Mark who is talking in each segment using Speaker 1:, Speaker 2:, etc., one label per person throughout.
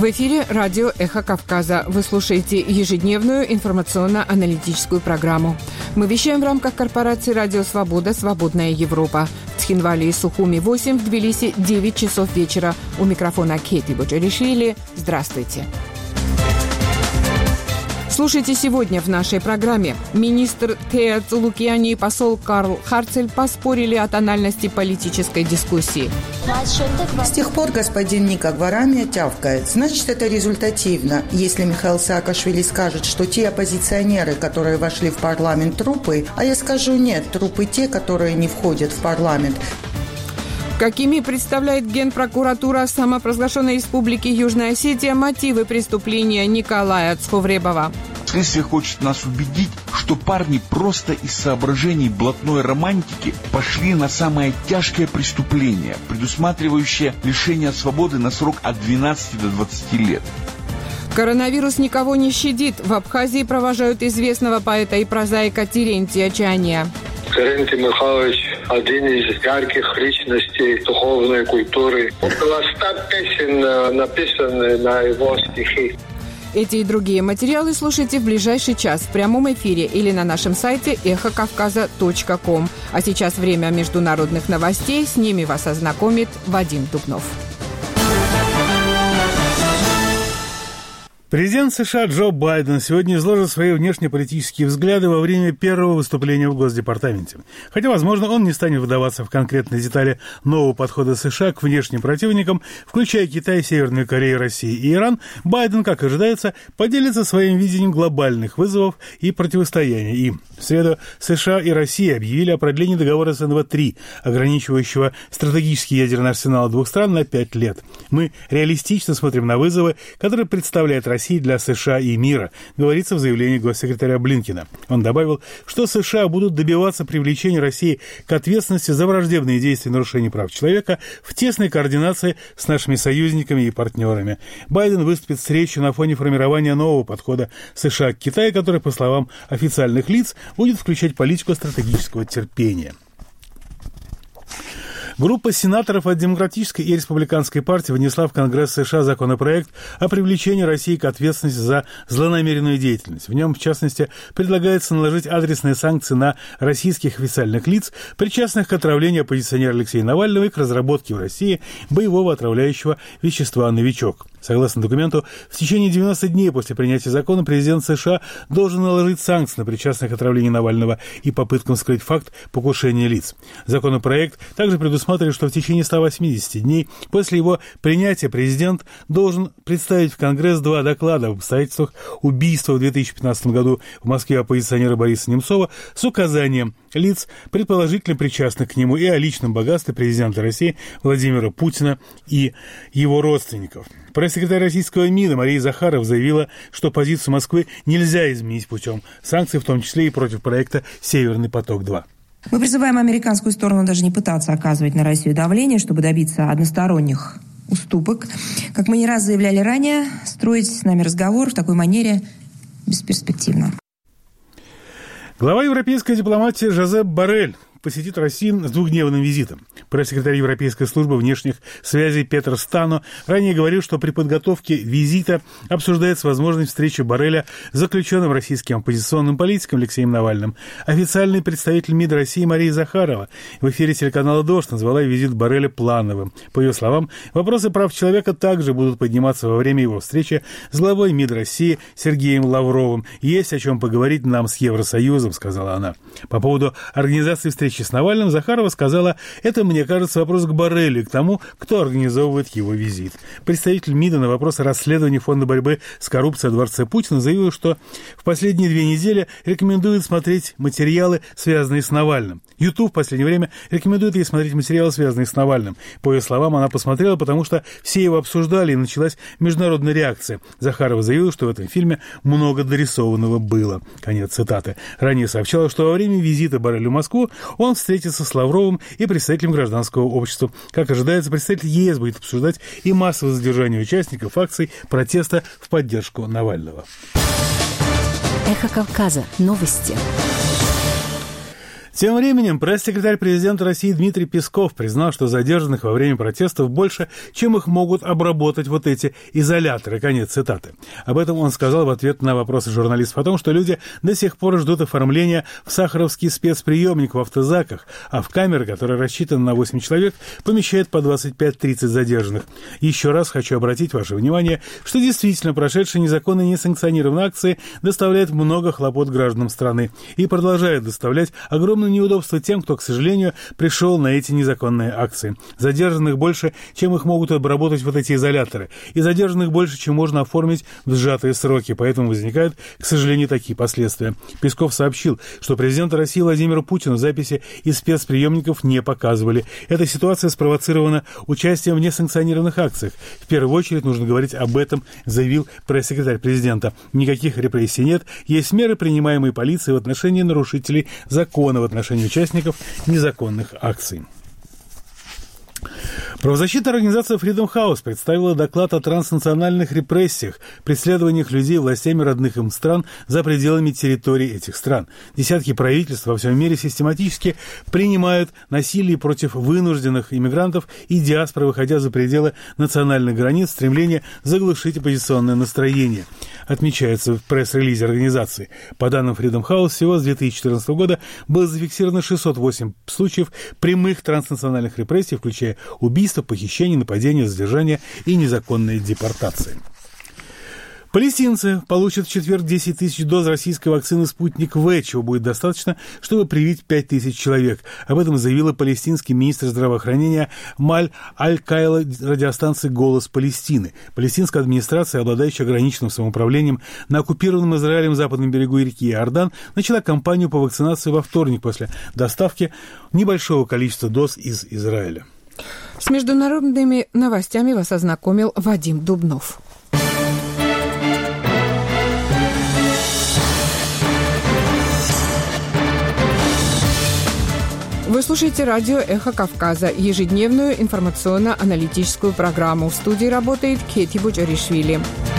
Speaker 1: В эфире радио «Эхо Кавказа». Вы слушаете ежедневную информационно-аналитическую программу. Мы вещаем в рамках корпорации «Радио Свобода. Свободная Европа». В Тхинвале и Сухуми 8, в Тбилиси 9 часов вечера. У микрофона Кейти Боджаришвили. Здравствуйте. Слушайте сегодня в нашей программе. Министр Теа Цулукиани и посол Карл Харцель поспорили о тональности политической дискуссии.
Speaker 2: С тех пор господин Ника Гварамия тявкает. Значит, это результативно. Если Михаил Саакашвили скажет, что те оппозиционеры, которые вошли в парламент, трупы, а я скажу нет, трупы те, которые не входят в парламент.
Speaker 1: Какими представляет Генпрокуратура самопровозглашенной республики Южная Осетия мотивы преступления Николая Цховребова?
Speaker 3: Следствие хочет нас убедить, что парни просто из соображений блатной романтики пошли на самое тяжкое преступление, предусматривающее лишение свободы на срок от 12 до 20 лет.
Speaker 1: Коронавирус никого не щадит. В Абхазии провожают известного поэта и прозаика Терентия Чания.
Speaker 4: Терентий Михайлович – один из ярких личностей духовной культуры. Около 100 песен написаны на его стихи.
Speaker 1: Эти и другие материалы слушайте в ближайший час в прямом эфире или на нашем сайте эхокавказа.ком. А сейчас время международных новостей. С ними вас ознакомит Вадим Дубнов.
Speaker 5: Президент США Джо Байден сегодня изложил свои внешнеполитические взгляды во время первого выступления в Госдепартаменте. Хотя, возможно, он не станет вдаваться в конкретные детали нового подхода США к внешним противникам, включая Китай, Северную Корею, Россию и Иран, Байден, как ожидается, поделится своим видением глобальных вызовов и противостояния им. В среду США и Россия объявили о продлении договора СНВ-3, ограничивающего стратегический ядерный арсенал двух стран на 5 лет. Мы реалистично смотрим на вызовы, которые представляет Россия для США и мира, говорится в заявлении госсекретаря Блинкена. Он добавил, что США будут добиваться привлечения России к ответственности за враждебные действия и нарушения прав человека в тесной координации с нашими союзниками и партнерами. Байден выступит с речью на фоне формирования нового подхода США к Китаю, который, по словам официальных лиц, будет включать политику стратегического терпения. Группа сенаторов от Демократической и Республиканской партии внесла в Конгресс США законопроект о привлечении России к ответственности за злонамеренную деятельность. В нем, в частности, предлагается наложить адресные санкции на российских официальных лиц, причастных к отравлению оппозиционера Алексея Навального и к разработке в России боевого отравляющего вещества «Новичок». Согласно документу, в течение 90 дней после принятия закона президент США должен наложить санкции на причастных к отравлению Навального и попыткам скрыть факт покушения лиц. Законопроект также предусматривает, что в течение 180 дней после его принятия президент должен представить в Конгресс 2 доклада об обстоятельствах убийства в 2015 году в Москве оппозиционера Бориса Немцова с указанием лиц, предположительно причастных к нему, и о личном богатстве президента России Владимира Путина и его родственников. Пресс-секретарь российского МИДа Мария Захарова заявила, что позицию Москвы нельзя изменить путем санкций, в том числе и против проекта «Северный поток-2».
Speaker 6: Мы призываем американскую сторону даже не пытаться оказывать на Россию давление, чтобы добиться односторонних уступок. Как мы не раз заявляли ранее, строить с нами разговор в такой манере бесперспективно.
Speaker 5: Глава европейской дипломатии Жозеп Боррель посетит Россию с двухдневным визитом. Пресс-секретарь Европейской службы внешних связей Петр Стано ранее говорил, что при подготовке визита обсуждается возможность встречи Борреля с заключенным российским оппозиционным политиком Алексеем Навальным. Официальный представитель МИД России Мария Захарова в эфире телеканала «Дождь» назвала визит Борреля плановым. По ее словам, вопросы прав человека также будут подниматься во время его встречи с главой МИД России Сергеем Лавровым. «Есть о чем поговорить нам с Евросоюзом», — сказала она. По поводу организации встречи с Навальным Захарова сказала: «Это, мне кажется, вопрос к Боррелю и к тому, кто организовывает его визит». Представитель МИДа на вопрос о расследовании Фонда борьбы с коррупцией о дворце Путина заявил, что в последние 2 недели рекомендует смотреть материалы, связанные с Навальным. YouTube в последнее время рекомендует ей смотреть материалы, связанные с Навальным. По ее словам, она посмотрела, потому что все его обсуждали, и началась международная реакция. Захарова заявила, что в этом фильме много дорисованного было. Конец цитаты. Ранее сообщала, что во время визита Борреля в Москву он встретится с Лавровым и представителем гражданского общества. Как ожидается, представитель ЕС будет обсуждать и массовое задержание участников акций протеста в поддержку Навального.
Speaker 7: Эхо Кавказа. Новости.
Speaker 5: Тем временем пресс-секретарь президента России Дмитрий Песков признал, что задержанных во время протестов больше, чем их могут обработать вот эти изоляторы. Конец цитаты. Об этом он сказал в ответ на вопросы журналистов о том, что люди до сих пор ждут оформления в сахаровский спецприемник в автозаках, а в камеры, которые рассчитаны на 8 человек, помещают по 25-30 задержанных. Еще раз хочу обратить ваше внимание, что действительно прошедшие незаконные несанкционированные акции доставляют много хлопот гражданам страны и продолжают доставлять огромное неудобство тем, кто, к сожалению, пришел на эти незаконные акции. Задержанных больше, чем их могут обработать вот эти изоляторы, и задержанных больше, чем можно оформить в сжатые сроки, поэтому возникают, к сожалению, такие последствия. Песков сообщил, что президенту России Владимиру Путину записи из спецприемников не показывали. Эта ситуация спровоцирована участием в несанкционированных акциях. В первую очередь нужно говорить об этом, заявил пресс-секретарь президента. Никаких репрессий нет, есть меры, принимаемые полицией в отношении нарушителей закона, в отношении участников незаконных акций. Правозащитная организация Freedom House представила доклад о транснациональных репрессиях, преследованиях людей властями родных им стран за пределами территорий этих стран. Десятки правительств во всем мире систематически принимают насилие против вынужденных иммигрантов и диаспоры, выходя за пределы национальных границ, стремление заглушить оппозиционное настроение. Отмечается в пресс-релизе организации. По данным Freedom House, всего с 2014 года было зафиксировано 608 случаев прямых транснациональных репрессий, включая убийства, похищения, нападения, задержания и незаконные депортации. Палестинцы получат в четверг 10 тысяч доз российской вакцины «Спутник В», чего будет достаточно, чтобы привить 5 тысяч человек. Об этом заявила палестинский министр здравоохранения Маль Аль-Кайла радиостанции «Голос Палестины». Палестинская администрация, обладающая ограниченным самоуправлением на оккупированном Израилем западном берегу реки Иордан, начала кампанию по вакцинации во вторник после доставки небольшого количества доз из Израиля.
Speaker 1: С международными новостями вас ознакомил Вадим Дубнов. Вы слушаете радио «Эхо Кавказа», ежедневную информационно-аналитическую программу. В студии работает Кети Буджаришвили.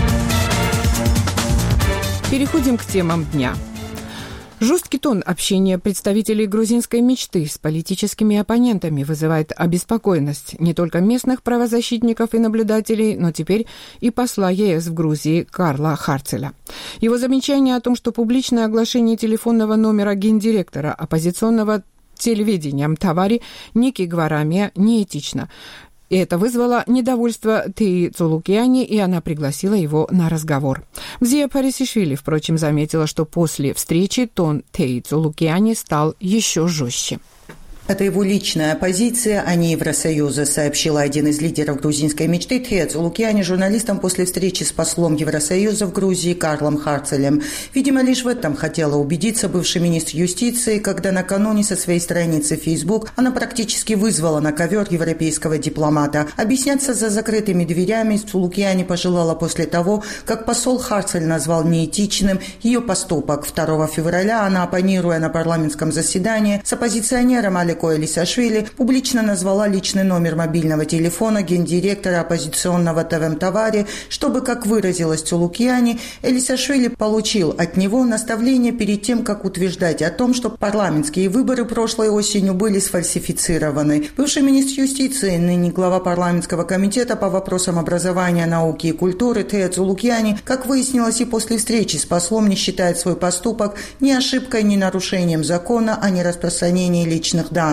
Speaker 1: Переходим к темам дня. Жесткий тон общения представителей грузинской мечты с политическими оппонентами вызывает обеспокоенность не только местных правозащитников и наблюдателей, но теперь и посла ЕС в Грузии Карла Харцеля. Его замечание о том, что публичное оглашение телефонного номера гендиректора оппозиционного телевидения Мтавари Ники Гварамия неэтично. И это вызвало недовольство Теи Цулукиани, и она пригласила его на разговор. Мзия Парисишвили, впрочем, заметила, что после встречи тон Теи Цулукиани стал еще жестче.
Speaker 2: Это его личная позиция, а не Евросоюза, сообщила один из лидеров грузинской мечты Тея Цулукиани журналистам после встречи с послом Евросоюза в Грузии Карлом Харцелем. Видимо, лишь в этом хотела убедиться бывший министр юстиции, когда накануне со своей страницы в Facebook она практически вызвала на ковер европейского дипломата. Объясняться за закрытыми дверями Цулукиани пожелала после того, как посол Харцель назвал неэтичным ее поступок. 2 февраля она, оппонируя на парламентском заседании с оппозиционером Алеко Элисашвили, публично назвала личный номер мобильного телефона гендиректора оппозиционного ТВ Мтавари, чтобы, как выразилась Цулукиани, Элисашвили получил от него наставление перед тем, как утверждать о том, что парламентские выборы прошлой осенью были сфальсифицированы. Бывший министр юстиции, ныне глава парламентского комитета по вопросам образования, науки и культуры Тея Цулукиани, как выяснилось и после встречи с послом, не считает свой поступок ни ошибкой, ни нарушением закона о нераспространении личных данных.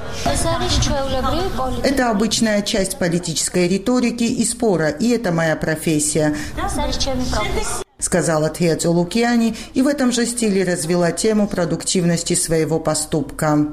Speaker 2: Это обычная часть политической риторики и спора, и это моя профессия, сказала Тея Цулукиани, и в этом же стиле развела тему продуктивности своего поступка.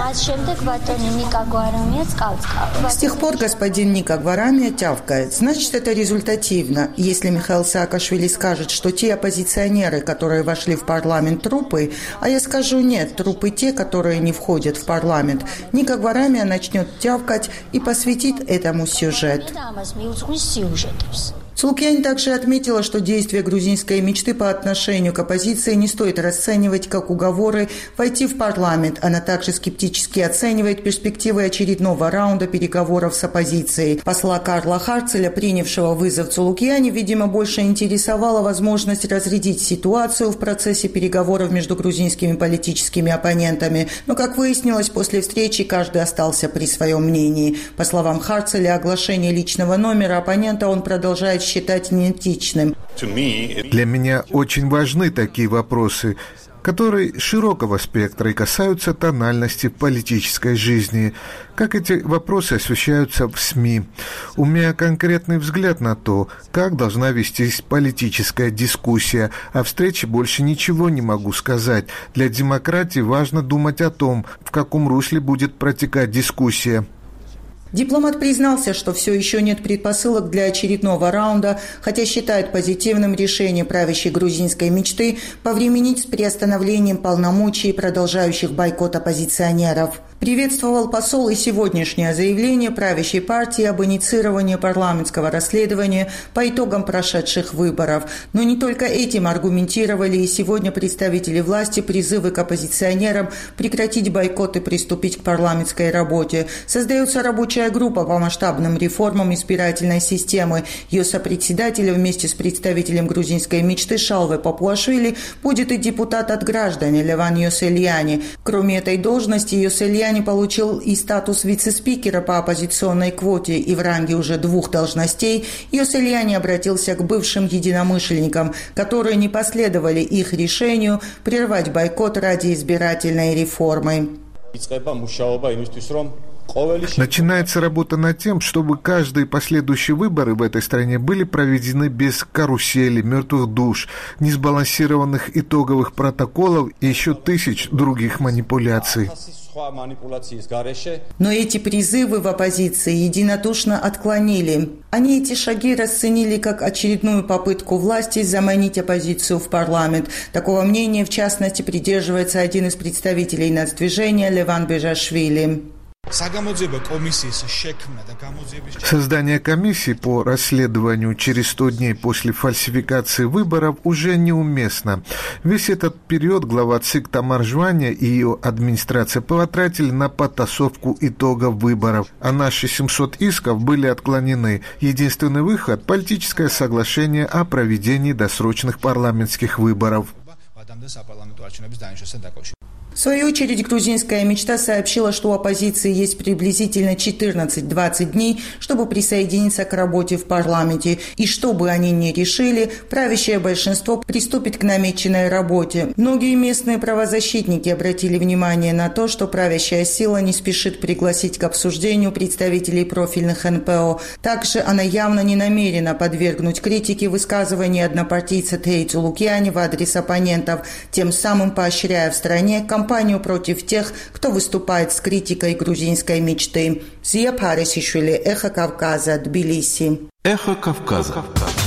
Speaker 2: С тех пор господин Ника Гварамия тявкает. Значит, это результативно. Если Михаил Саакашвили скажет, что те оппозиционеры, которые вошли в парламент, трупы, а я скажу нет, трупы те, которые не входят в парламент, Ника Гварамия начнет тявкать и посвятит этому сюжет. Цулукьяни также отметила, что действия грузинской мечты по отношению к оппозиции не стоит расценивать как уговоры войти в парламент. Она также скептически оценивает перспективы очередного раунда переговоров с оппозицией. Посла Карла Харцеля, принявшего вызов Цулукьяни, видимо, больше интересовала возможность разрядить ситуацию в процессе переговоров между грузинскими политическими оппонентами. Но, как выяснилось, после встречи каждый остался при своем мнении. По словам Харцеля, оглашение личного номера оппонента он продолжает считать неэтичным.
Speaker 7: Для меня очень важны такие вопросы, которые широкого спектра и касаются тональности в политической жизни, как эти вопросы освещаются в СМИ. У меня конкретный взгляд на то, как должна вестись политическая дискуссия. О встрече больше ничего не могу сказать. Для демократии важно думать о том, в каком русле будет протекать дискуссия.
Speaker 2: Дипломат признался, что все еще нет предпосылок для очередного раунда, хотя считает позитивным решение правящей грузинской мечты повременить с приостановлением полномочий продолжающих бойкот оппозиционеров. Приветствовал посол и сегодняшнее заявление правящей партии об инициировании парламентского расследования по итогам прошедших выборов. Но не только этим аргументировали и сегодня представители власти призывы к оппозиционерам прекратить бойкот и приступить к парламентской работе. Создается рабочая группа по масштабным реформам избирательной системы. Ее сопредседателем вместе с представителем грузинской мечты Шалвы Папуашвили будет и депутат от граждан Леван Йосельяни. Кроме этой должности, Йосельяни получил и статус вице-спикера по оппозиционной квоте, и в ранге уже 2 должностей Йосельяни обратился к бывшим единомышленникам, которые не последовали их решению прервать бойкот ради избирательной реформы.
Speaker 7: Начинается работа над тем, чтобы каждые последующие выборы в этой стране были проведены без карусели, мертвых душ, несбалансированных итоговых протоколов и еще тысяч других манипуляций.
Speaker 2: Но эти призывы в оппозиции единодушно отклонили. Они эти шаги расценили как очередную попытку власти заманить оппозицию в парламент. Такого мнения, в частности, придерживается один из представителей нацдвижения Леван Бежашвили.
Speaker 7: Создание комиссии по расследованию через 100 дней после фальсификации выборов уже неуместно. Весь этот период глава ЦИК Тамар Жваня и ее администрация потратили на подтасовку итогов выборов, а наши 700 исков были отклонены. Единственный выход – политическое соглашение о проведении досрочных парламентских выборов.
Speaker 2: В свою очередь, грузинская мечта сообщила, что у оппозиции есть приблизительно 14-20 дней, чтобы присоединиться к работе в парламенте. И что бы они ни решили, правящее большинство приступит к намеченной работе. Многие местные правозащитники обратили внимание на то, что правящая сила не спешит пригласить к обсуждению представителей профильных НПО. Также она явно не намерена подвергнуть критике высказывания однопартийца Теи Цулукьяни в адрес оппонентов, тем самым поощряя в стране кампанию против тех, кто выступает с критикой грузинской мечты. Зия Парисишвили, Эхо Кавказа, Тбилиси.
Speaker 3: Эхо Кавказа.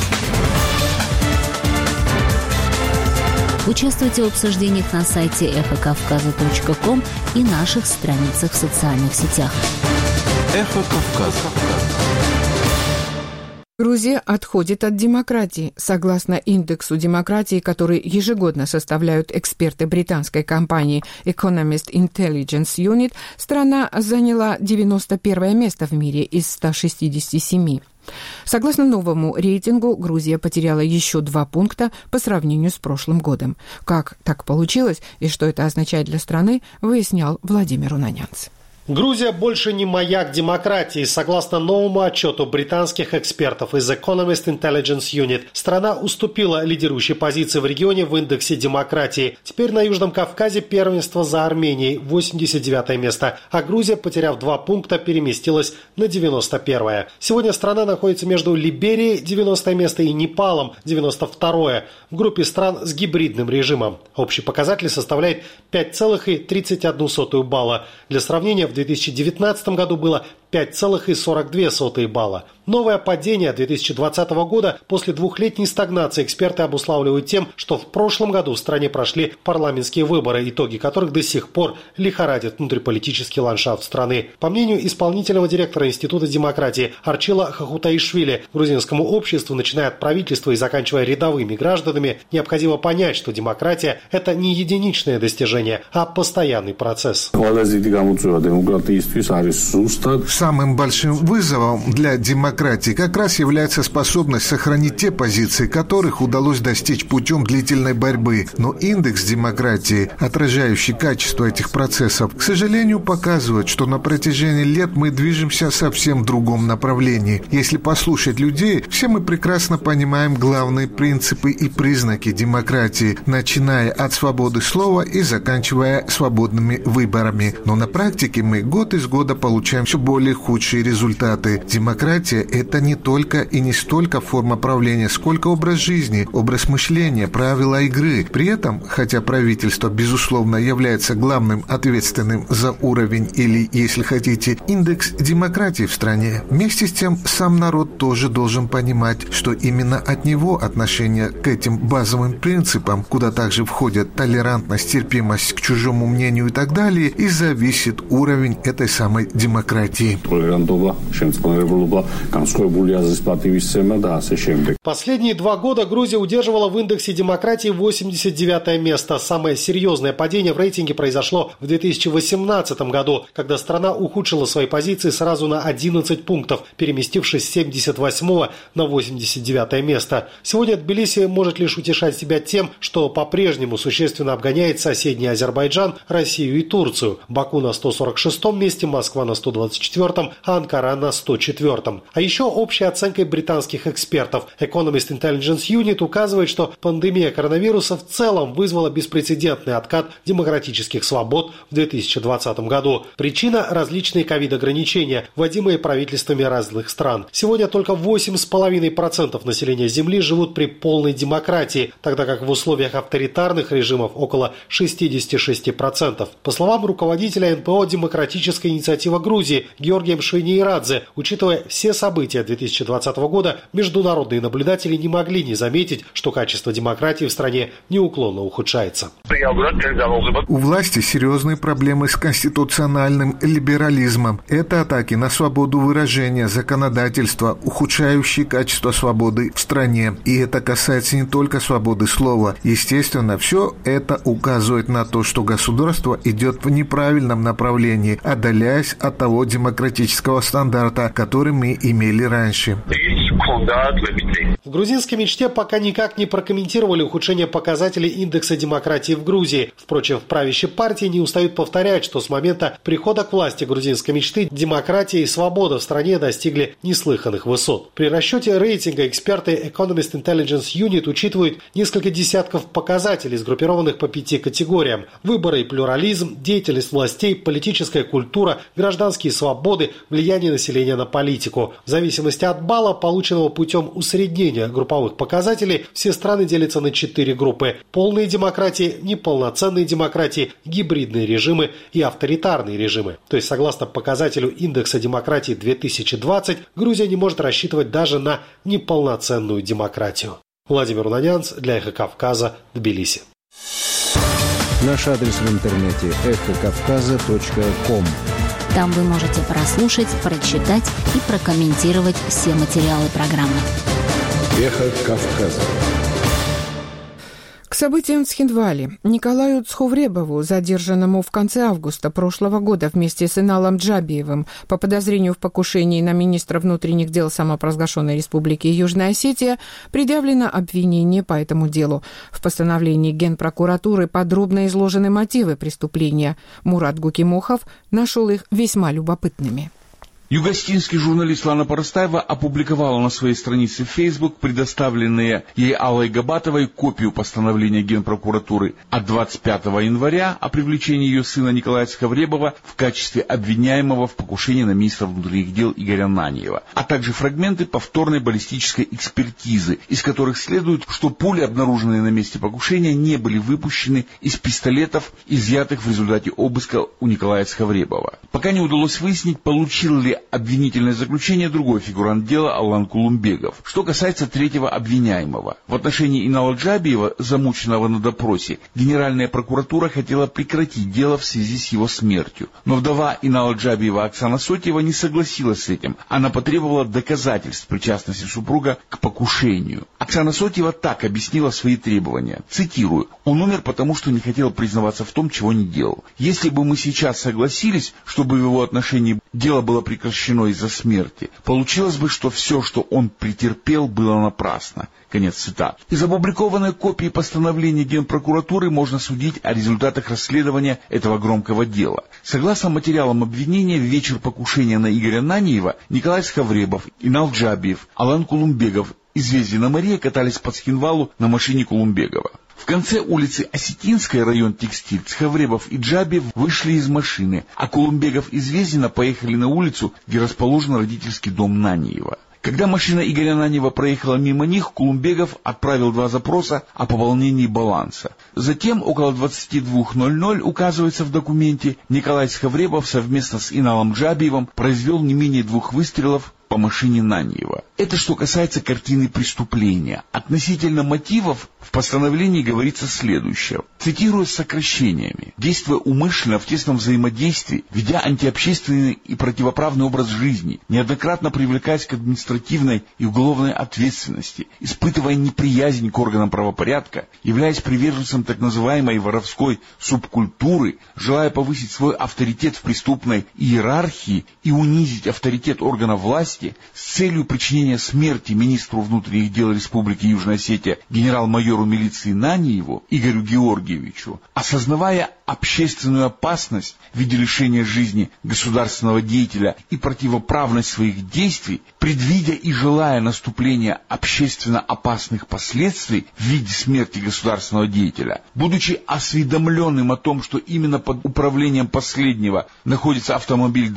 Speaker 8: Участвуйте в обсуждениях на сайте эхокавказа.ком и наших страницах в социальных сетях.
Speaker 3: Эхо Кавказа.
Speaker 1: Грузия отходит от демократии. Согласно индексу демократии, который ежегодно составляют эксперты британской компании Economist Intelligence Unit, страна заняла 91 место в мире из 167. Согласно новому рейтингу, Грузия потеряла еще 2 пункта по сравнению с прошлым годом. Как так получилось и что это означает для страны, выяснял Владимир Унанянц.
Speaker 9: Грузия больше не маяк демократии. Согласно новому отчету британских экспертов из Economist Intelligence Unit, страна уступила лидирующей позиции в регионе в индексе демократии. Теперь на Южном Кавказе первенство за Арменией, 89 место, а Грузия, потеряв 2 пункта, переместилась на 91-е. Сегодня страна находится между Либерией, 90 место, и Непалом, 92-е, в группе стран с гибридным режимом. Общий показатель составляет 5,31 балла. Для сравнения, в 2019 году было 5,42 балла. Новое падение 2020 года после двухлетней стагнации эксперты обуславливают тем, что в прошлом году в стране прошли парламентские выборы, итоги которых до сих пор лихорадят внутриполитический ландшафт страны. По мнению исполнительного директора Института демократии Арчила Хахутаишвили, грузинскому обществу, начиная от правительства и заканчивая рядовыми гражданами, необходимо понять, что демократия – это не единичное достижение, а постоянный процесс.
Speaker 7: Самым большим вызовом для демократии как раз является способность сохранить те позиции, которых удалось достичь путем длительной борьбы. Но индекс демократии, отражающий качество этих процессов, к сожалению, показывает, что на протяжении лет мы движемся совсем в другом направлении. Если послушать людей, все мы прекрасно понимаем главные принципы и признаки демократии, начиная от свободы слова и заканчивая свободными выборами. Но на практике мы год из года получаем все более худшие результаты. Демократия – это не только и не столько форма правления, сколько образ жизни, образ мышления, правила игры. При этом, хотя правительство, безусловно, является главным ответственным за уровень или, если хотите, индекс демократии в стране, вместе с тем сам народ тоже должен понимать, что именно от него отношение к этим базовым принципам, куда также входят толерантность, терпимость к чужому мнению и так далее, и зависит уровень этой самой демократии.
Speaker 9: Последние 2 года Грузия удерживала в индексе демократии 89 место. Самое серьезное падение в рейтинге произошло в 2018 году, когда страна ухудшила свои позиции сразу на 11 пунктов, переместившись с 78 на 89 место. Сегодня Тбилиси может лишь утешать себя тем, что по-прежнему существенно обгоняет соседний Азербайджан, Россию и Турцию. Баку на 146 месте, Москва на 124, а Анкара на 104. А еще общей оценкой британских экспертов Economist Intelligence Unit указывает, что пандемия коронавируса в целом вызвала беспрецедентный откат демократических свобод в 2020 году. Причина – различные ковид-ограничения, вводимые правительствами разных стран. Сегодня только 8,5% населения Земли живут при полной демократии, тогда как в условиях авторитарных режимов около 66%. По словам руководителя НПО «Демократическая инициатива Грузии» Георгия Мшвенирадзе, учитывая все события 2020 года, международные наблюдатели не могли не заметить, что качество демократии в стране неуклонно ухудшается.
Speaker 7: У власти серьезные проблемы с конституциональным либерализмом. Это атаки на свободу выражения, законодательства, ухудшающие качество свободы в стране. И это касается не только свободы слова. Естественно, все это указывает на то, что государство идет в неправильном направлении, отдаляясь от того демократического стандарта, который мы имели раньше.
Speaker 9: В грузинской мечте пока никак не прокомментировали ухудшение показателей индекса демократии в Грузии. Впрочем, в правящей партии не устают повторять, что с момента прихода к власти грузинской мечты демократия и свобода в стране достигли неслыханных высот. При расчете рейтинга эксперты Economist Intelligence Unit учитывают несколько десятков показателей, сгруппированных по 5 категориям: выборы и плюрализм, деятельность властей, политическая культура, гражданские свободы, влияние населения на политику. В зависимости от балла, полученного путем усреднения групповых показателей, все страны делятся на 4 группы: полные демократии, неполноценные демократии, гибридные режимы и авторитарные режимы. То есть, согласно показателю индекса демократии 2020, Грузия не может рассчитывать даже на неполноценную демократию. Владимир Унанянц для «Эхо Кавказа», Тбилиси.
Speaker 10: Наш адрес в интернете эхокавказа.ком.
Speaker 8: Там вы можете прослушать, прочитать и прокомментировать все материалы программы.
Speaker 10: Эхо Кавказа.
Speaker 1: К событиям в Цхинвале. Николаю Цховребову, задержанному в конце августа прошлого года вместе с Иналом Джабиевым по подозрению в покушении на министра внутренних дел самопровозглашенной республики Южная Осетия, предъявлено обвинение по этому делу. В постановлении Генпрокуратуры подробно изложены мотивы преступления. Мурат Гукимохов нашел их весьма любопытными.
Speaker 3: Югостинский журналист Лана Парастаева опубликовала на своей странице в Facebook предоставленные ей Аллой Габатовой копию постановления Генпрокуратуры от 25 января о привлечении ее сына Николая Цховребова в качестве обвиняемого в покушении на министра внутренних дел Игоря Наньева, а также фрагменты повторной баллистической экспертизы, из которых следует, что пули, обнаруженные на месте покушения, не были выпущены из пистолетов, изъятых в результате обыска у Николая Цховребова. Пока не удалось выяснить, получил ли подали обвинительное заключение другой фигурант дела Алан Кулумбегов. Что касается третьего обвиняемого. В отношении Инала Джабиева, замученного на допросе, Генеральная прокуратура хотела прекратить дело в связи с его смертью. Но вдова Инала Джабиева Оксана Сотьева не согласилась с этим. Она потребовала доказательств причастности супруга к покушению. Оксана Сотьева так объяснила свои требования. Цитирую: «Он умер, потому что не хотел признаваться в том, чего не делал. Если бы мы сейчас согласились, чтобы в его отношении дело было прекращено из-за смерти, получилось бы, что все, что он претерпел, было напрасно». Конец цитат. Из опубликованной копии постановления Генпрокуратуры можно судить о результатах расследования этого громкого дела. Согласно материалам обвинения, в вечер покушения на Игоря Наниева Николай Схавребов, Инал Джабиев, Алан Кулумбегов и Звездина Мария катались по Цхинвалу на машине Кулумбегова. В конце улицы Осетинская, район Текстиль, Схавребов и Джабиев вышли из машины, а Кулумбегов и Звездина поехали на улицу, где расположен родительский дом Наниева. Когда машина Игоря Наниева проехала мимо них, Кулумбегов отправил 2 запроса о пополнении баланса. Затем, около 22:00, указывается в документе, Николай Схавребов совместно с Иналом Джабиевым произвел не менее 2 выстрелов по машине Наниева. Это что касается картины преступления. Относительно мотивов в постановлении говорится следующее. Цитирую с сокращениями. «Действуя умышленно в тесном взаимодействии, ведя антиобщественный и противоправный образ жизни, неоднократно привлекаясь к административной и уголовной ответственности, испытывая неприязнь к органам правопорядка, являясь приверженцем так называемой воровской субкультуры, желая повысить свой авторитет в преступной иерархии и унизить авторитет органов власти, с целью причинения смерти министру внутренних дел Республики Южная Осетия генерал-майору милиции Наниеву Игорю Георгиевичу, осознавая общественную опасность в виде лишения жизни государственного деятеля и противоправность своих действий, предвидя и желая наступления общественно опасных последствий в виде смерти государственного деятеля, будучи осведомленным о том, что именно под управлением последнего находится автомобиль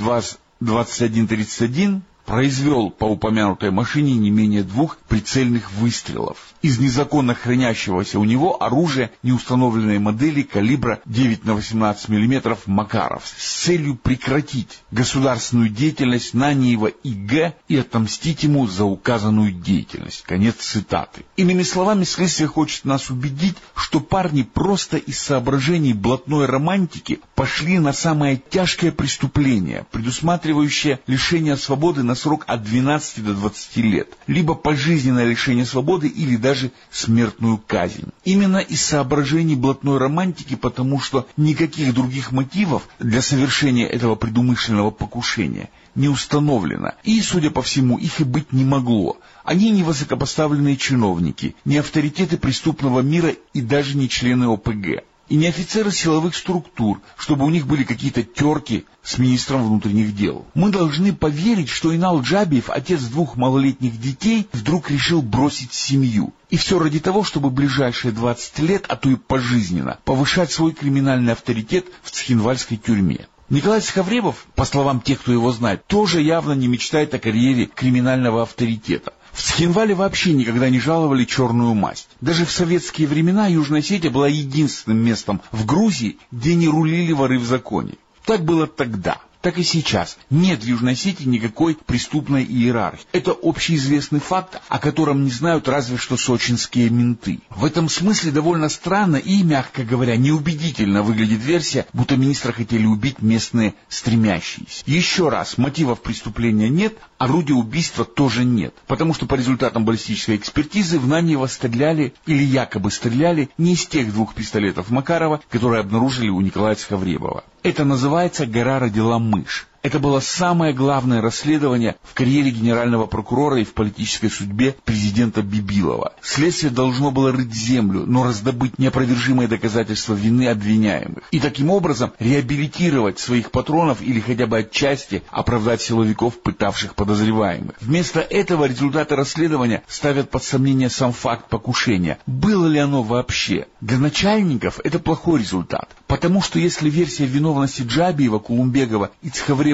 Speaker 3: ВАЗ-2131, произвел по упомянутой машине не менее 2 прицельных выстрелов из незаконно хранящегося у него оружия неустановленной модели калибра 9 на 18 мм Макаров с целью прекратить государственную деятельность Наниева И.Г. и отомстить ему за указанную деятельность». Конец цитаты. Иными словами, следствие хочет нас убедить, что парни просто из соображений блатной романтики пошли на самое тяжкое преступление, предусматривающее лишение свободы на срок от 12 до 20 лет, либо пожизненное лишение свободы или даже смертную казнь. Именно из соображений блатной романтики, потому что никаких других мотивов для совершения этого предумышленного покушения не установлено, и, судя по всему, их и быть не могло. Они не высокопоставленные чиновники, не авторитеты преступного мира и даже не члены ОПГ. И не офицеры силовых структур, чтобы у них были какие-то терки с министром внутренних дел. Мы должны поверить, что Инал Джабиев, отец 2 малолетних детей, вдруг решил бросить семью. И все ради того, чтобы ближайшие 20 лет, а то и пожизненно, повышать свой криминальный авторитет в цхинвальской тюрьме. Николай Схавребов, по словам тех, кто его знает, тоже явно не мечтает о карьере криминального авторитета. В Цхинвале вообще никогда не жаловали черную масть. Даже в советские времена Южная Осетия была единственным местом в Грузии, где не рулили воры в законе. Так было тогда. Так и сейчас. Нет в Южной Осетии никакой преступной иерархии. Это общеизвестный факт, о котором не знают разве что сочинские менты. В этом смысле довольно странно и, мягко говоря, неубедительно выглядит версия, будто министра хотели убить местные стремящиеся. Еще раз, мотивов преступления нет, орудия убийства тоже нет. Потому что по результатам баллистической экспертизы в Наниева стреляли или якобы стреляли не из тех 2 пистолетов Макарова, которые обнаружили у Николая Схавребова. Это называется «Гора родила мышь». Это было самое главное расследование в карьере генерального прокурора и в политической судьбе президента Бибилова. Следствие должно было рыть землю, но раздобыть неопровержимые доказательства вины обвиняемых. И таким образом реабилитировать своих патронов или хотя бы отчасти оправдать силовиков, пытавших подозреваемых. Вместо этого результаты расследования ставят под сомнение сам факт покушения. Было ли оно вообще? Для начальников это плохой результат. Потому что если версия виновности Джабиева, Кулумбегова и Цхавребова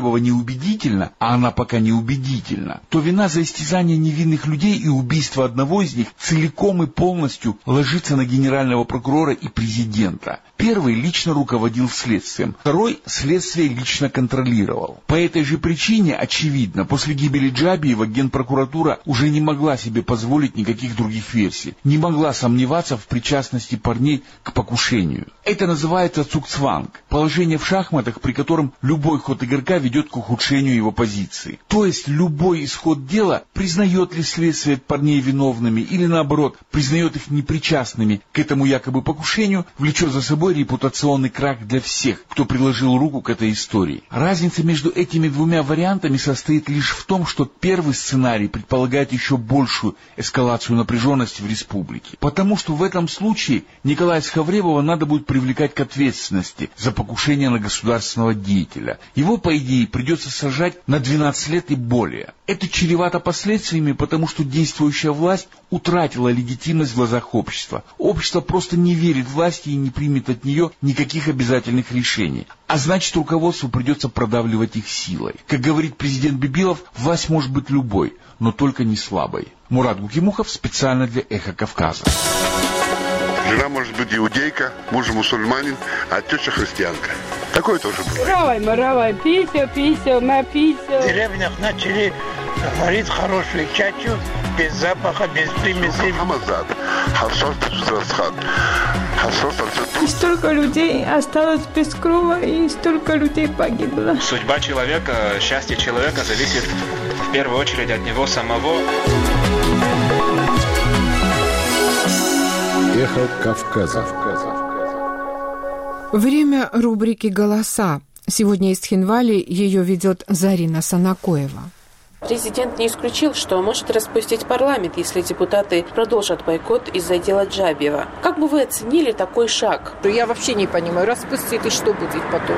Speaker 3: Хавребова неубедительна, а она пока неубедительна, то вина за истязание невинных людей и убийство одного из них целиком и полностью ложится на генерального прокурора и президента. Первый лично руководил следствием, второй следствие лично контролировал. По этой же причине, очевидно, после гибели Джабиева Генпрокуратура уже не могла себе позволить никаких других версий, не могла сомневаться в причастности парней к покушению. Это называется цугцванг, положение в шахматах, при котором любой ход игрока ведет к ухудшению его позиции. То есть любой исход дела, признает ли следствие парней виновными или наоборот, признает их непричастными к этому якобы покушению, влечет за собой репутационный крах для всех, кто приложил руку к этой истории. Разница между этими двумя вариантами состоит лишь в том, что первый сценарий предполагает еще большую эскалацию напряженности в республике. Потому что в этом случае Николая Хавребова надо будет привлекать к ответственности за покушение на государственного деятеля. Его, по идее, придется сажать на 12 лет и более. Это чревато последствиями, потому что действующая власть утратила легитимность в глазах общества. Общество просто не верит власти и не примет от нее никаких обязательных решений. А значит, руководству придется продавливать их силой. Как говорит президент Бибилов, власть может быть любой, но только не слабой. Мурат Гукимухов специально для «Эхо Кавказа».
Speaker 11: Жена может быть иудейка, муж мусульманин, а теща христианка. Такое тоже бывает.
Speaker 12: Равай, писю, на писю.
Speaker 13: В деревнях начали варить хорошую чачу, без запаха, без примесей.
Speaker 12: И столько людей осталось без крова, и столько людей погибло.
Speaker 14: Судьба человека, счастье человека зависит в первую очередь от него самого.
Speaker 10: Эхо Кавказа.
Speaker 1: Время рубрики «Голоса». Сегодня из Тхинвали ее ведет Зарина Санакоева.
Speaker 15: Президент не исключил, что может распустить парламент, если депутаты продолжат бойкот из-за дела Джабиева. Как бы вы оценили такой шаг?
Speaker 16: Я вообще не понимаю, распустит и что будет потом?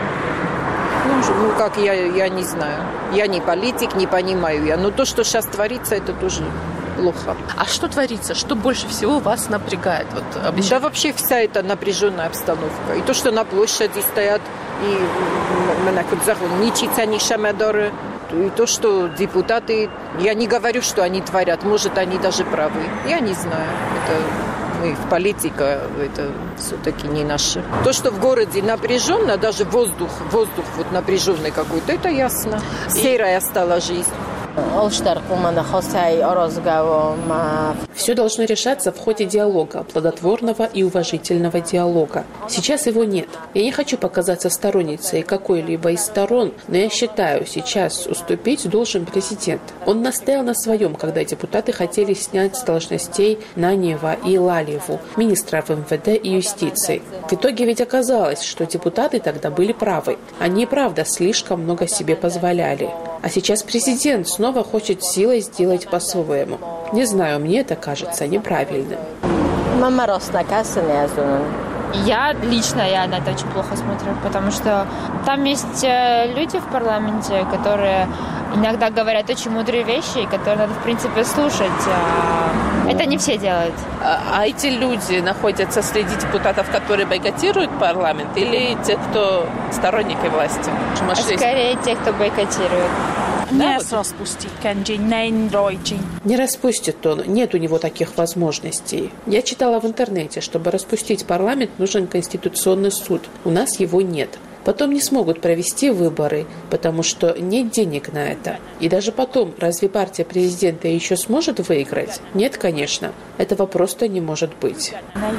Speaker 16: Я не знаю. Я не политик, не понимаю я. Но то, что сейчас творится, это тоже плохо.
Speaker 15: А что творится? Что больше всего вас напрягает?
Speaker 16: Да вообще вся эта напряженная обстановка. И то, что на площади стоят, и и то, что депутаты, я не говорю, что они творят, может, они даже правы. Я не знаю. Мы в политике, это все-таки не наше. То, что в городе напряженно, даже воздух вот напряженный какой-то, это ясно. Серая стала жизнь.
Speaker 15: Все должно решаться в ходе диалога, плодотворного и уважительного диалога. Сейчас его нет. Я не хочу показаться сторонницей какой-либо из сторон, но я считаю, сейчас уступить должен президент. Он настоял на своем, когда депутаты хотели снять с должностей Нанева и Лалиеву, министров МВД и юстиции. В итоге ведь оказалось, что депутаты тогда были правы. Они, правда, слишком много себе позволяли. А сейчас президент снова хочет силой сделать по-своему. Не знаю, мне это кажется неправильным.
Speaker 17: Я на это очень плохо смотрю, потому что там есть люди в парламенте, которые иногда говорят очень мудрые вещи, которые надо, в принципе, слушать. Это не все делают.
Speaker 15: А эти люди находятся среди депутатов, которые бойкотируют парламент, или те, кто сторонники власти?
Speaker 17: Скорее, те, кто бойкотирует.
Speaker 15: Не распустит он, нет у него таких возможностей. Я читала в интернете, чтобы распустить парламент, нужен конституционный суд. У нас его нет. Потом не смогут провести выборы, потому что нет денег на это. И даже потом, разве партия президента еще сможет выиграть? Нет, конечно. Этого просто не может быть.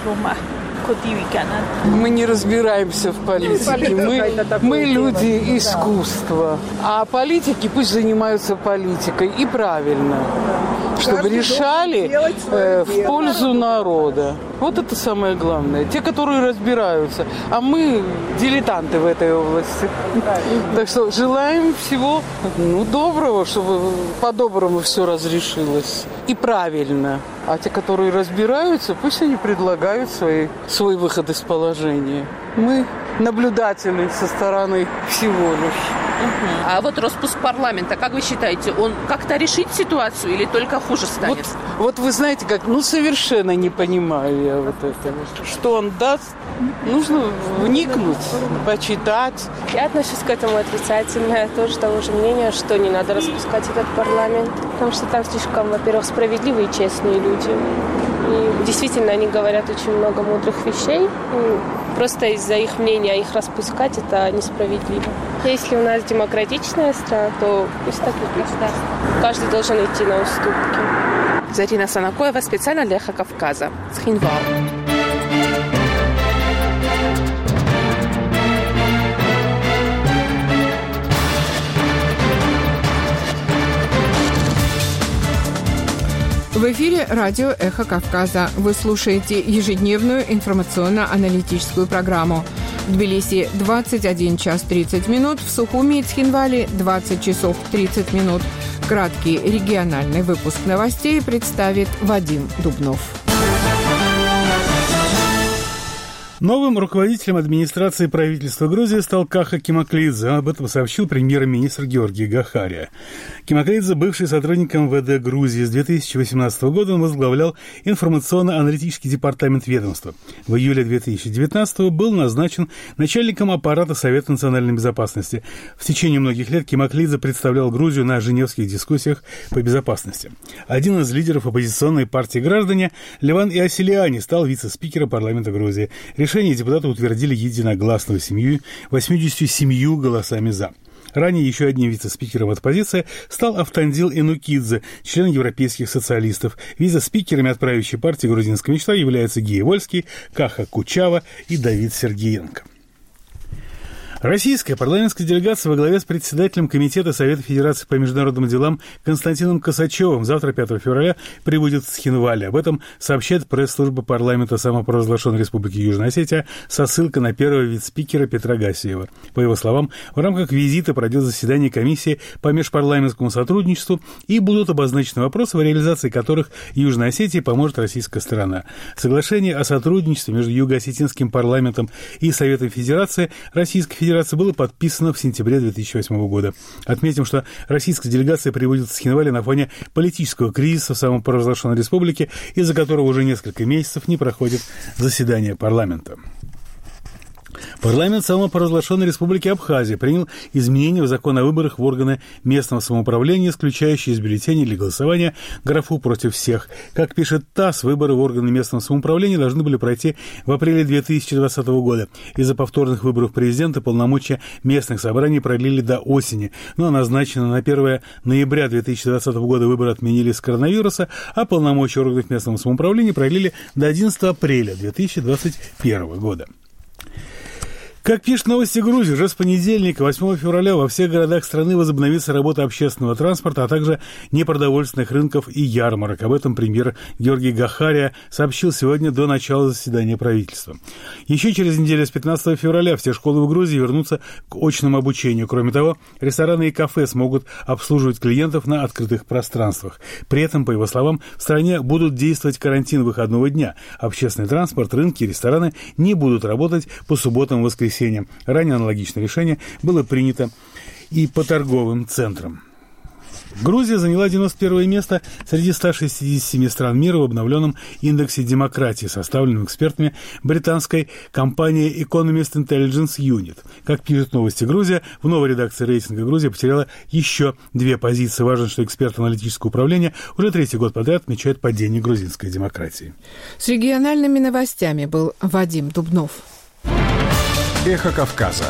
Speaker 12: Мы не разбираемся в политике. Мы люди искусства. А политики пусть занимаются политикой. И правильно. Чтобы решали в пользу народа. Вот это самое главное. Те, которые разбираются. А мы дилетанты в этой области. Так что желаем всего доброго, чтобы по-доброму все разрешилось. И правильно. А те, которые разбираются, пусть они предлагают свой выход из положения. Мы наблюдатели со стороны всего лишь.
Speaker 15: А вот распуск парламента, как вы считаете, он как-то решит ситуацию или только хуже станет?
Speaker 12: Вот вы знаете, как, совершенно не понимаю я вот это. Что он даст? Нужно вникнуть, почитать.
Speaker 18: Я отношусь к этому отрицательно. Я тоже того же мнения, что не надо распускать этот парламент. Потому что там слишком, во-первых, справедливые и честные люди. И действительно, они говорят очень много мудрых вещей. И просто из-за их мнения их распускать, это несправедливо. Если у нас демократичная страна, то пусть так и будет. Каждый должен идти на уступки.
Speaker 15: Зарина Санакоева специально для «Эхо Кавказа» с Хинвала.
Speaker 1: В эфире радио «Эхо Кавказа». Вы слушаете ежедневную информационно-аналитическую программу. В Тбилиси 21 час 30 минут, в Сухуми и Цхинвале 20 часов 30 минут. Краткий региональный выпуск новостей представит Вадим Дубнов.
Speaker 5: Новым руководителем администрации правительства Грузии стал Каха Кимаклидзе. Об этом сообщил премьер-министр Георгий Гахария. Кимаклидзе, бывший сотрудник МВД Грузии, с 2018 года он возглавлял информационно-аналитический департамент ведомства. В июле 2019 был назначен начальником аппарата Совета национальной безопасности. В течение многих лет Кимаклидзе представлял Грузию на женевских дискуссиях по безопасности. Один из лидеров оппозиционной партии «Граждане» Леван Иосилиани стал вице-спикером парламента Грузии. Решение депутаты утвердили единогласно 87 голосами «за». Ранее еще одним вице-спикером от оппозиции стал Автандил Энукидзе, член европейских социалистов. Вице-спикерами от правящей партии «Грузинская мечта» являются Гия Вольский, Каха Кучава и Давид Сергеенко. Российская парламентская делегация во главе с председателем Комитета Совета Федерации по международным делам Константином Косачевым завтра, 5 февраля, прибудет в Цхинвале. Об этом сообщает пресс-служба парламента самопровозглашенной Республики Южная Осетия со ссылкой на первого вице-спикера Петра Гасиева. По его словам, в рамках визита пройдет заседание комиссии по межпарламентскому сотрудничеству и будут обозначены вопросы, в реализации которых Южной Осетии поможет российская сторона. Соглашение о сотрудничестве между Юго-Осетинским парламентом и Советом Федерации Российской Федерации было подписано в сентябре 2008 года. Отметим, что российская делегация прибудет в Цхинвале на фоне политического кризиса в самопровозглашенной республике, из-за которого уже несколько месяцев не проходит заседание парламента. Парламент самопровозглашенной Республики Абхазия принял изменения в закон о выборах в органы местного самоуправления, исключающие из бюллетеней для голосования графу «против всех». Как пишет ТАСС, выборы в органы местного самоуправления должны были пройти в апреле 2020 года. Из-за повторных выборов президента полномочия местных собраний продлили до осени, но назначено на 1 ноября 2020 года выборы отменили из коронавируса, а полномочия органов местного самоуправления продлили до 11 апреля 2021 года. Как пишет «Новости Грузии», уже с понедельника, 8 февраля, во всех городах страны возобновится работа общественного транспорта, а также непродовольственных рынков и ярмарок. Об этом премьер Георгий Гахария сообщил сегодня до начала заседания правительства. Еще через неделю, с 15 февраля, все школы в Грузии вернутся к очному обучению. Кроме того, рестораны и кафе смогут обслуживать клиентов на открытых пространствах. При этом, по его словам, в стране будут действовать карантин выходного дня. Общественный транспорт, рынки и рестораны не будут работать по субботам и воскресеньям. Ранее аналогичное решение было принято и по торговым центрам. Грузия заняла 91 место среди 167 стран мира в обновленном индексе демократии, составленном экспертами британской компании Economist Intelligence Unit. Как пишут «Новости Грузия», в новой редакции рейтинга Грузия потеряла еще 2 позиции. Важно, что эксперты аналитического управления уже 3-й год подряд отмечают падение грузинской демократии.
Speaker 1: С региональными новостями был Вадим Дубнов.
Speaker 10: Эхо Кавказа.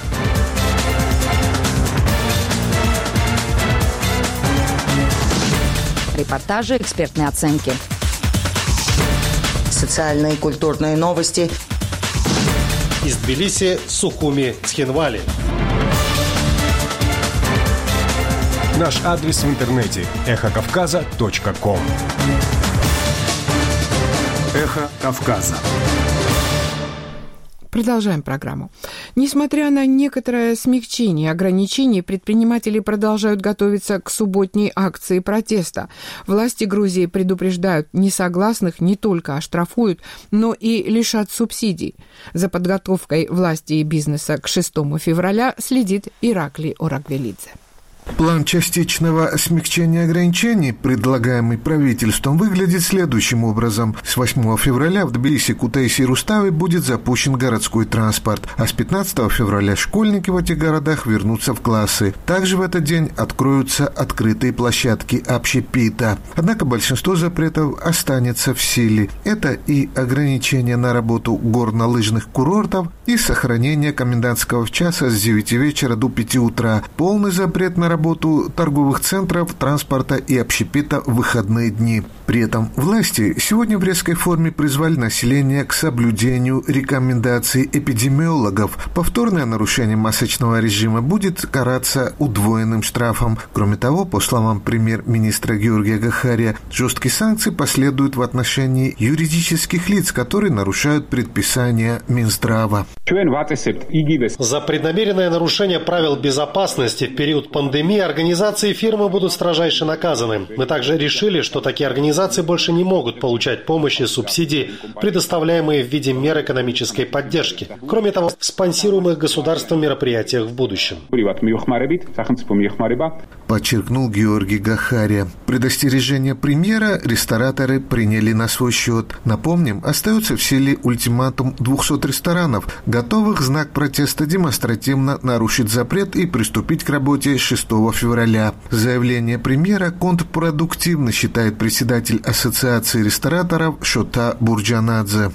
Speaker 19: Репортажи, экспертные оценки.
Speaker 2: Социальные и культурные новости.
Speaker 9: Из Тбилиси, Сухуми, Цхинвали.
Speaker 10: Наш адрес в интернете – эхокавказа.ком. Эхо Кавказа.
Speaker 1: Продолжаем программу. Несмотря на некоторое смягчение ограничений, предприниматели продолжают готовиться к субботней акции протеста. Власти Грузии предупреждают, несогласных не только оштрафуют, но и лишат субсидий. За подготовкой власти и бизнеса к 6 февраля следит Ираклий Орагвелидзе.
Speaker 7: План частичного смягчения ограничений, предлагаемый правительством, выглядит следующим образом. С 8 февраля в Тбилиси, Кутаиси и Руставе будет запущен городской транспорт, а с 15 февраля школьники в этих городах вернутся в классы. Также в этот день откроются открытые площадки общепита. Однако большинство запретов останется в силе. Это и ограничение на работу горнолыжных курортов, и сохранение комендантского часа с 9 вечера до 5 утра, полный запрет на работу торговых центров, транспорта и общепита в выходные дни. При этом власти сегодня в резкой форме призвали население к соблюдению рекомендаций эпидемиологов. Повторное нарушение масочного режима будет караться удвоенным штрафом. Кроме того, по словам премьер-министра Георгия Гахария, жесткие санкции последуют в отношении юридических лиц, которые нарушают предписания Минздрава.
Speaker 9: За преднамеренное нарушение правил безопасности в период пандемии организации и фирмы будут строжайше наказаны. Мы также решили, что такие организации больше не могут получать помощь и субсидии, предоставляемые в виде мер экономической поддержки. Кроме того, в спонсируемых государством мероприятиях в будущем.
Speaker 7: Подчеркнул Георгий Гахария. Предостережение премьера рестораторы приняли на свой счет. Напомним, остается в силе ультиматум 200 ресторанов, готовых в знак протеста демонстративно нарушить запрет и приступить к работе 6 февраля. Заявление премьера контрпродуктивно, считает председатель Ассоциации рестораторов Шота Бурджанадзе.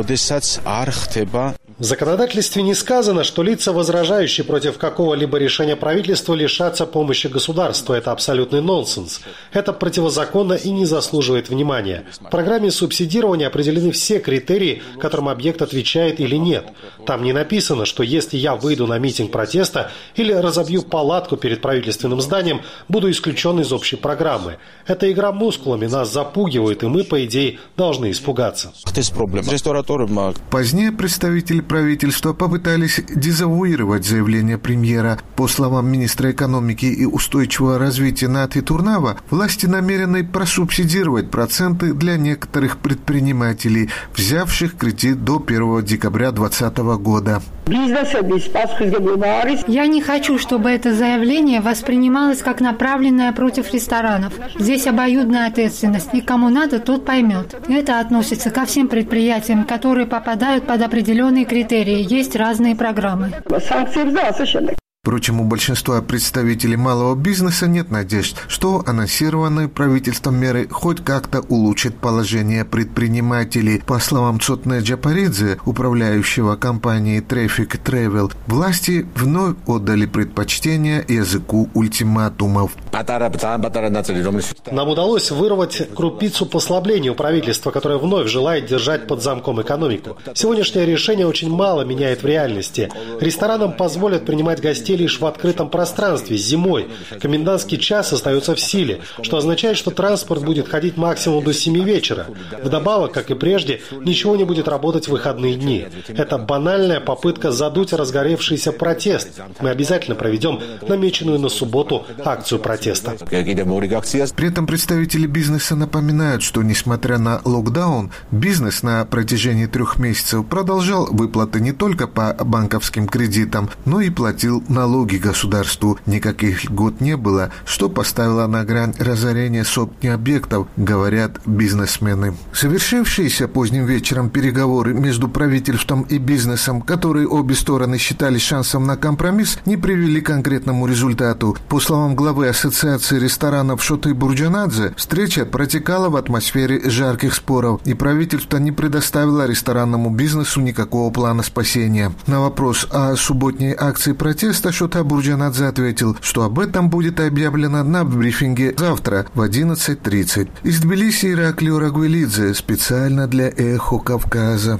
Speaker 9: В законодательстве не сказано, что лица, возражающие против какого-либо решения правительства, лишатся помощи государства. Это абсолютный нонсенс. Это противозаконно и не заслуживает внимания. В программе субсидирования определены все критерии, которым объект отвечает или нет. Там не написано, что если я выйду на митинг протеста или разобью палатку перед правительственным зданием, буду исключен из общей программы. Это игра мускулами, нас запугивают, и мы, по идее, должны испугаться.
Speaker 7: Позднее представители правительства попытались дезавуировать заявление премьера. По словам министра экономики и устойчивого развития Нати Турнава, власти намерены просубсидировать проценты для некоторых предпринимателей, взявших кредит до 1 декабря 2020 года.
Speaker 20: Я не хочу, чтобы это заявление воспринималось как направленное против ресторанов. Здесь обоюдная ответственность, и кому надо, тот поймет. Это относится ко всем предприятиям, которые попадают под определенные критерии. Есть разные программы.
Speaker 7: Впрочем, у большинства представителей малого бизнеса нет надежд, что анонсированные правительством меры хоть как-то улучшат положение предпринимателей. По словам Цотне Джапаридзе, управляющего компанией Traffic Travel, власти вновь отдали предпочтение языку ультиматумов.
Speaker 9: Нам удалось вырвать крупицу послабления у правительства, которое вновь желает держать под замком экономику. Сегодняшнее решение очень мало меняет в реальности. Ресторанам позволят принимать гостей лишь в открытом пространстве зимой. Комендантский час остается в силе, что означает, что транспорт будет ходить максимум до 7 вечера. Вдобавок, как и прежде, ничего не будет работать в выходные дни. Это банальная попытка задуть разгоревшийся протест. Мы обязательно проведем намеченную на субботу акцию протеста.
Speaker 7: При этом представители бизнеса напоминают, что, несмотря на локдаун, бизнес на протяжении 3 месяцев продолжал выплаты не только по банковским кредитам, но и платил налоги государству. Никаких льгот не было, что поставило на грань разорения сотни объектов, говорят бизнесмены. Совершившиеся поздним вечером переговоры между правительством и бизнесом, которые обе стороны считали шансом на компромисс, не привели к конкретному результату. По словам главы Ассоциации ресторанов Шоты Бурджанадзе, встреча протекала в атмосфере жарких споров, и правительство не предоставило ресторанному бизнесу никакого плана спасения. На вопрос о субботней акции протеста Шота Бурджанадзе ответил, что об этом будет объявлено на брифинге завтра в 11:30. Из Тбилиси Ираклий Орагвелидзе специально для «Эхо Кавказа».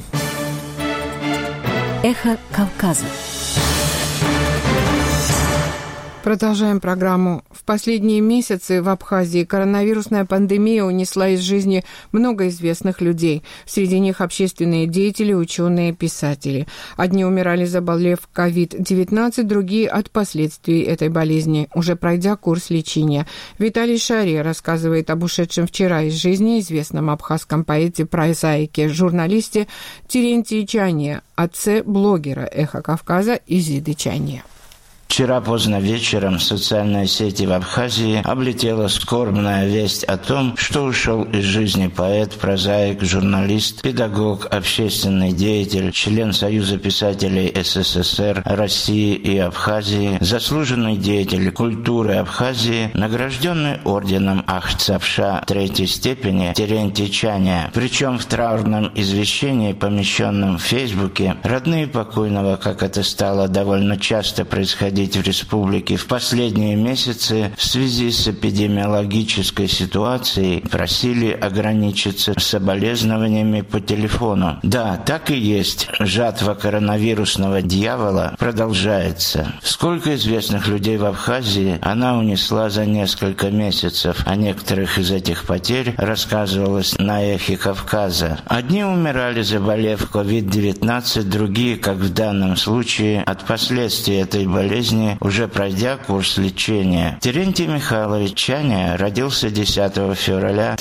Speaker 8: «Эхо Кавказа».
Speaker 1: Продолжаем программу. В последние месяцы в Абхазии коронавирусная пандемия унесла из жизни много известных людей. Среди них общественные деятели, ученые, писатели. Одни умирали, заболев COVID-19, другие от последствий этой болезни, уже пройдя курс лечения. Виталий Шари рассказывает об ушедшем вчера из жизни известном абхазском поэте, прозаике, журналисте Терентии Чане, отце блогера «Эхо Кавказа» Изиды Чане.
Speaker 21: Вчера поздно вечером социальные сети в Абхазии облетела скорбная весть о том, что ушел из жизни поэт, прозаик, журналист, педагог, общественный деятель, член Союза писателей СССР, России и Абхазии, заслуженный деятель культуры Абхазии, награжденный орденом Ахцапша третьей степени Терентий Чане. Причем в траурном извещении, помещенном в Фейсбуке, родные покойного, как это стало довольно часто происходить в республике в последние месяцы в связи с эпидемиологической ситуацией, просили ограничиться соболезнованиями по телефону. Да, так и есть. Жатва коронавирусного дьявола продолжается. Сколько известных людей в Абхазии она унесла за несколько месяцев. О некоторых из этих потерь рассказывалось на «Эхе Кавказа». Одни умирали, заболев COVID-19, другие, как в данном случае, от последствий этой болезни, уже пройдя курс лечения. Терентий Михайлович Чане родился 10 февраля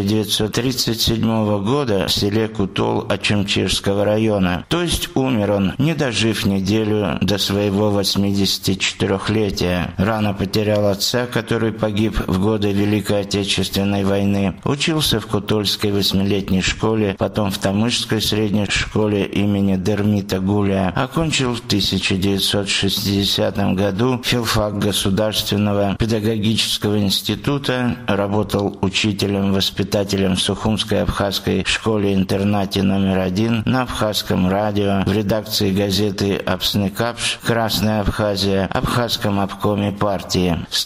Speaker 21: 1937 года в селе Кутол Ачимчирского района. То есть умер он, не дожив неделю до своего 84-летия. Рано потерял отца, который погиб в годы Великой Отечественной войны. Учился в Кутольской 8-летней школе, потом в Тамышской средней школе имени Дермита Гуля. Окончил в 1960 году филфак Государственного педагогического института, работал учителем-воспитателем в Сухумской абхазской школе-интернате номер 1, на абхазском радио, в редакции газеты «Апсныкапш», «Красная Абхазия», абхазском обкоме партии. С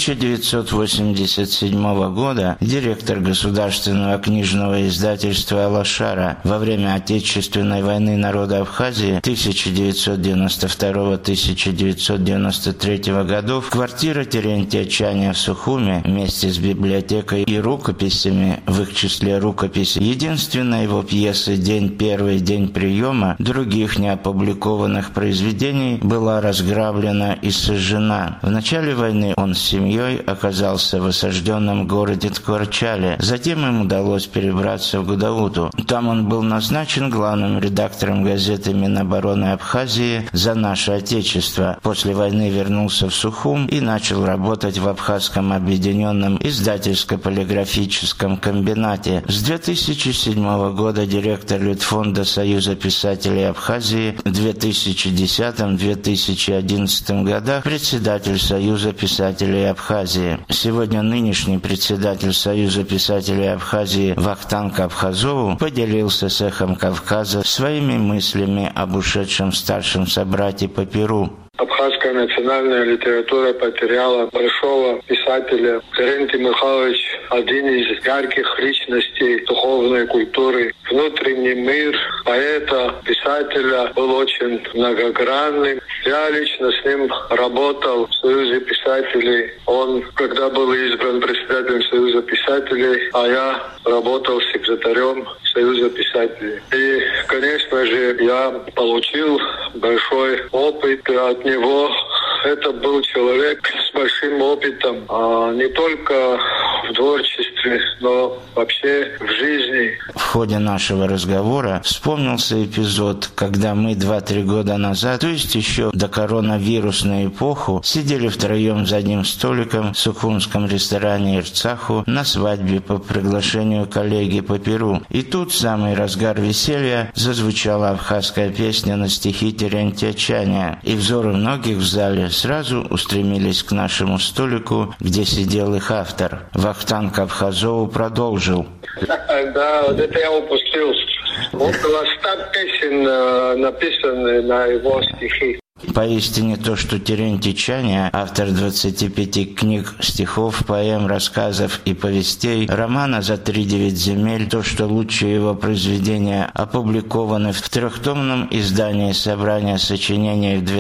Speaker 21: 1987 года директор Государственного книжного издательства «Алашара». Во время Отечественной войны народа Абхазии 1992-1993 годов квартира Терентия Чане в Сухуме вместе с библиотекой и рукописями, в их числе рукопись единственной его пьесы «День первый, день приема», других неопубликованных произведений, была разграблена и сожжена. В начале войны он с семьей оказался в осажденном городе Ткварчале. Затем им удалось перебраться в Гудауту. Там он был назначен главным редактором газеты Минобороны Абхазии «За наше Отечество». После войны вернулся в Сухум и начал работать в Абхазском объединенном издательско-полиграфическом комбинате. С 2007 года директор Литфонда Союза писателей Абхазии, в 2010-2011 годах председатель Союза писателей Абхазии. Сегодня нынешний председатель Союза писателей Абхазии Вахтанг Абхазову поделился с «Эхом Кавказа» своими мыслями об ушедшем старшем собрате по Перу.
Speaker 4: Абхазская национальная литература потеряла большого писателя. Терентий Михайлович – один из ярких личностей духовной культуры. Внутренний мир поэта, писателя был очень многогранным. Я лично с ним работал в Союзе писателей. Он, когда был избран председателем Союза писателей, а я работал секретарем Союза писателей. И, конечно же, я получил большой опыт от него. Это был человек с большим опытом, не только в творчестве, но вообще в жизни.
Speaker 21: В ходе нашего разговора вспомнился эпизод, когда мы 2-3 года назад, то есть еще до коронавирусной эпохи, сидели втроем за одним столиком в сухумском ресторане «Ирцаху» на свадьбе по приглашению коллеги по Перу. И тут в самый разгар веселья зазвучала абхазская песня на стихи Терентия Чане, и взоры многих в зале сразу устремились к нашему столику, где сидел их автор. Вахтанг Абхазову продолжил.
Speaker 4: Да, вот это я упустил. Около 100 песен написаны на его стихи.
Speaker 21: Поистине то, что Терентий Чаня, автор 25 книг, стихов, поэм, рассказов и повестей, романа «За 3-9 земель», то, что лучшие его произведения опубликованы в трехтомном издании собрания сочинений в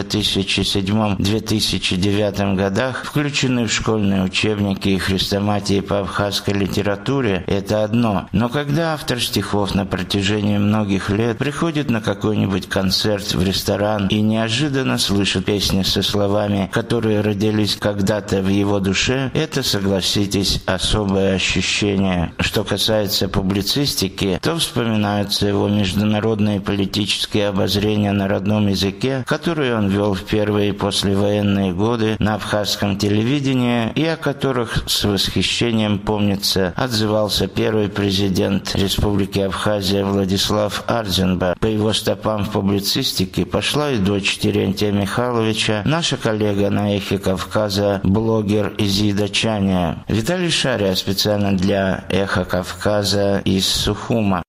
Speaker 21: 2007-2009 годах, включены в школьные учебники и хрестоматии по абхазской литературе, это одно. Но когда автор стихов на протяжении многих лет приходит на какой-нибудь концерт в ресторан и неожиданно слышит песни со словами, которые родились когда-то в его душе, это, согласитесь, особое ощущение. Что касается публицистики, то вспоминаются его международные политические обозрения на родном языке, которые он вел в первые послевоенные годы на абхазском телевидении и о которых с восхищением, помнится, отзывался первый президент Республики Абхазия Владислав Ардзинба. По его стопам в публицистике пошла и дочь Терентия Михайловича, наша коллега на Эхе Кавказа, блогер Изида Чаня. Виталий Шария специально для Эха Кавказа из Сухума.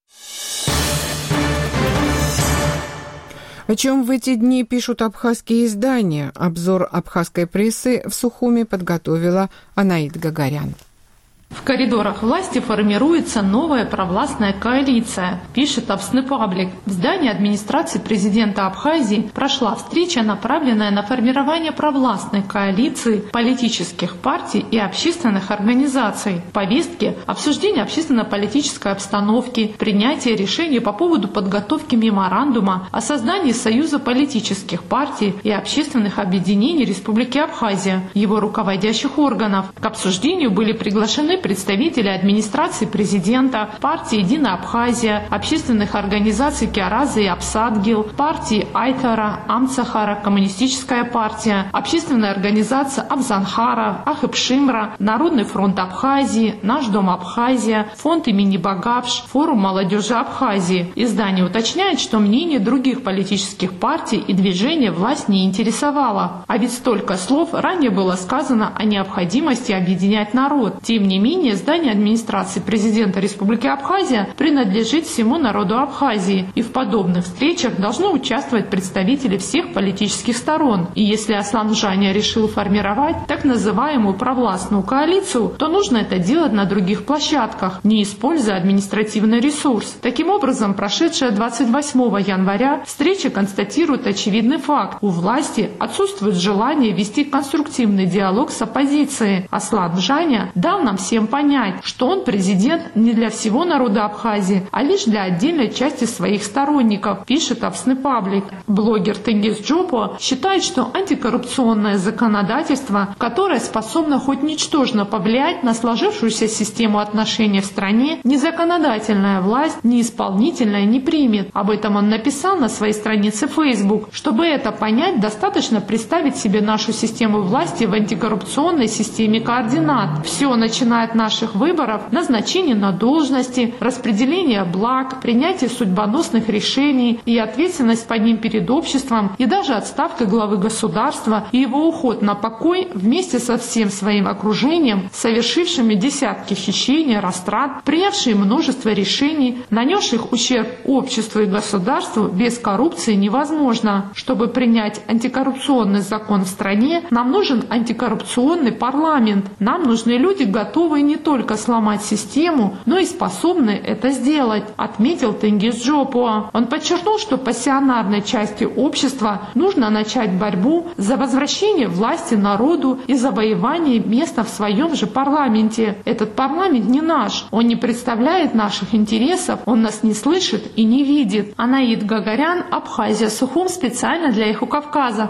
Speaker 1: О чем в эти дни пишут абхазские издания? Обзор абхазской прессы в Сухуме подготовила Анаид Гагарян.
Speaker 6: В коридорах власти формируется новая провластная коалиция, пишет Абсны Паблик. В здании администрации президента Абхазии прошла встреча, направленная на формирование провластной коалиции политических партий и общественных организаций. В повестке обсуждение общественно-политической обстановки, принятие решений по поводу подготовки меморандума о создании Союза политических партий и общественных объединений Республики Абхазия, его руководящих органов. К обсуждению были приглашены представители администрации президента, партии «Единая Абхазия», общественных организаций Киаразы и Апсадгил, партии Айтара, Амцахара, Коммунистическая партия, общественная организация Абзанхара, Ахыпшимра, Народный фронт Абхазии, Наш дом Абхазия, фонд имени Багапш, форум молодежи Абхазии. Издание уточняет, что мнение других политических партий и движений власть не интересовало. А ведь столько слов ранее было сказано о необходимости объединять народ. Тем не менее, здание администрации президента Республики Абхазия принадлежит всему народу Абхазии, и в подобных встречах должны участвовать представители всех политических сторон. И если Аслан Жаня решил формировать так называемую провластную коалицию, то нужно это делать на других площадках, не используя административный ресурс. Таким образом, прошедшая 28 января встреча констатирует очевидный факт. У власти отсутствует желание вести конструктивный диалог с оппозицией. Аслан Жаня дал нам всем понять, что он президент не для всего народа Абхазии, а лишь для отдельной части своих сторонников, пишет Абсны Паблик. Блогер Тенгиз Джопо считает, что антикоррупционное законодательство, которое способно хоть ничтожно повлиять на сложившуюся систему отношений в стране, ни законодательная власть, ни исполнительная не примет. Об этом он написал на своей странице Facebook. Чтобы это понять, достаточно представить себе нашу систему власти в антикоррупционной системе координат. Все, начиная от наших выборов, назначение на должности, распределение благ, принятие судьбоносных решений и ответственность по ним перед обществом, и даже отставка главы государства и его уход на покой вместе со всем своим окружением, совершившими десятки хищений, растрат, принявшие множество решений, нанесших ущерб обществу и государству, без коррупции невозможно. Чтобы принять антикоррупционный закон в стране, нам нужен антикоррупционный парламент. Нам нужны люди, готовые не только сломать систему, но и способные это сделать, отметил Тенгиз Джопо. Он подчеркнул, что пассионарной части общества нужно начать борьбу за возвращение власти народу и завоевание места в своем же парламенте. Этот парламент не наш, он не представляет наших интересов, он нас не слышит и не видит. Анаид Гагарян, Абхазия, Сухум, специально для Эхо Кавказа.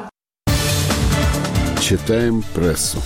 Speaker 22: Читаем прессу.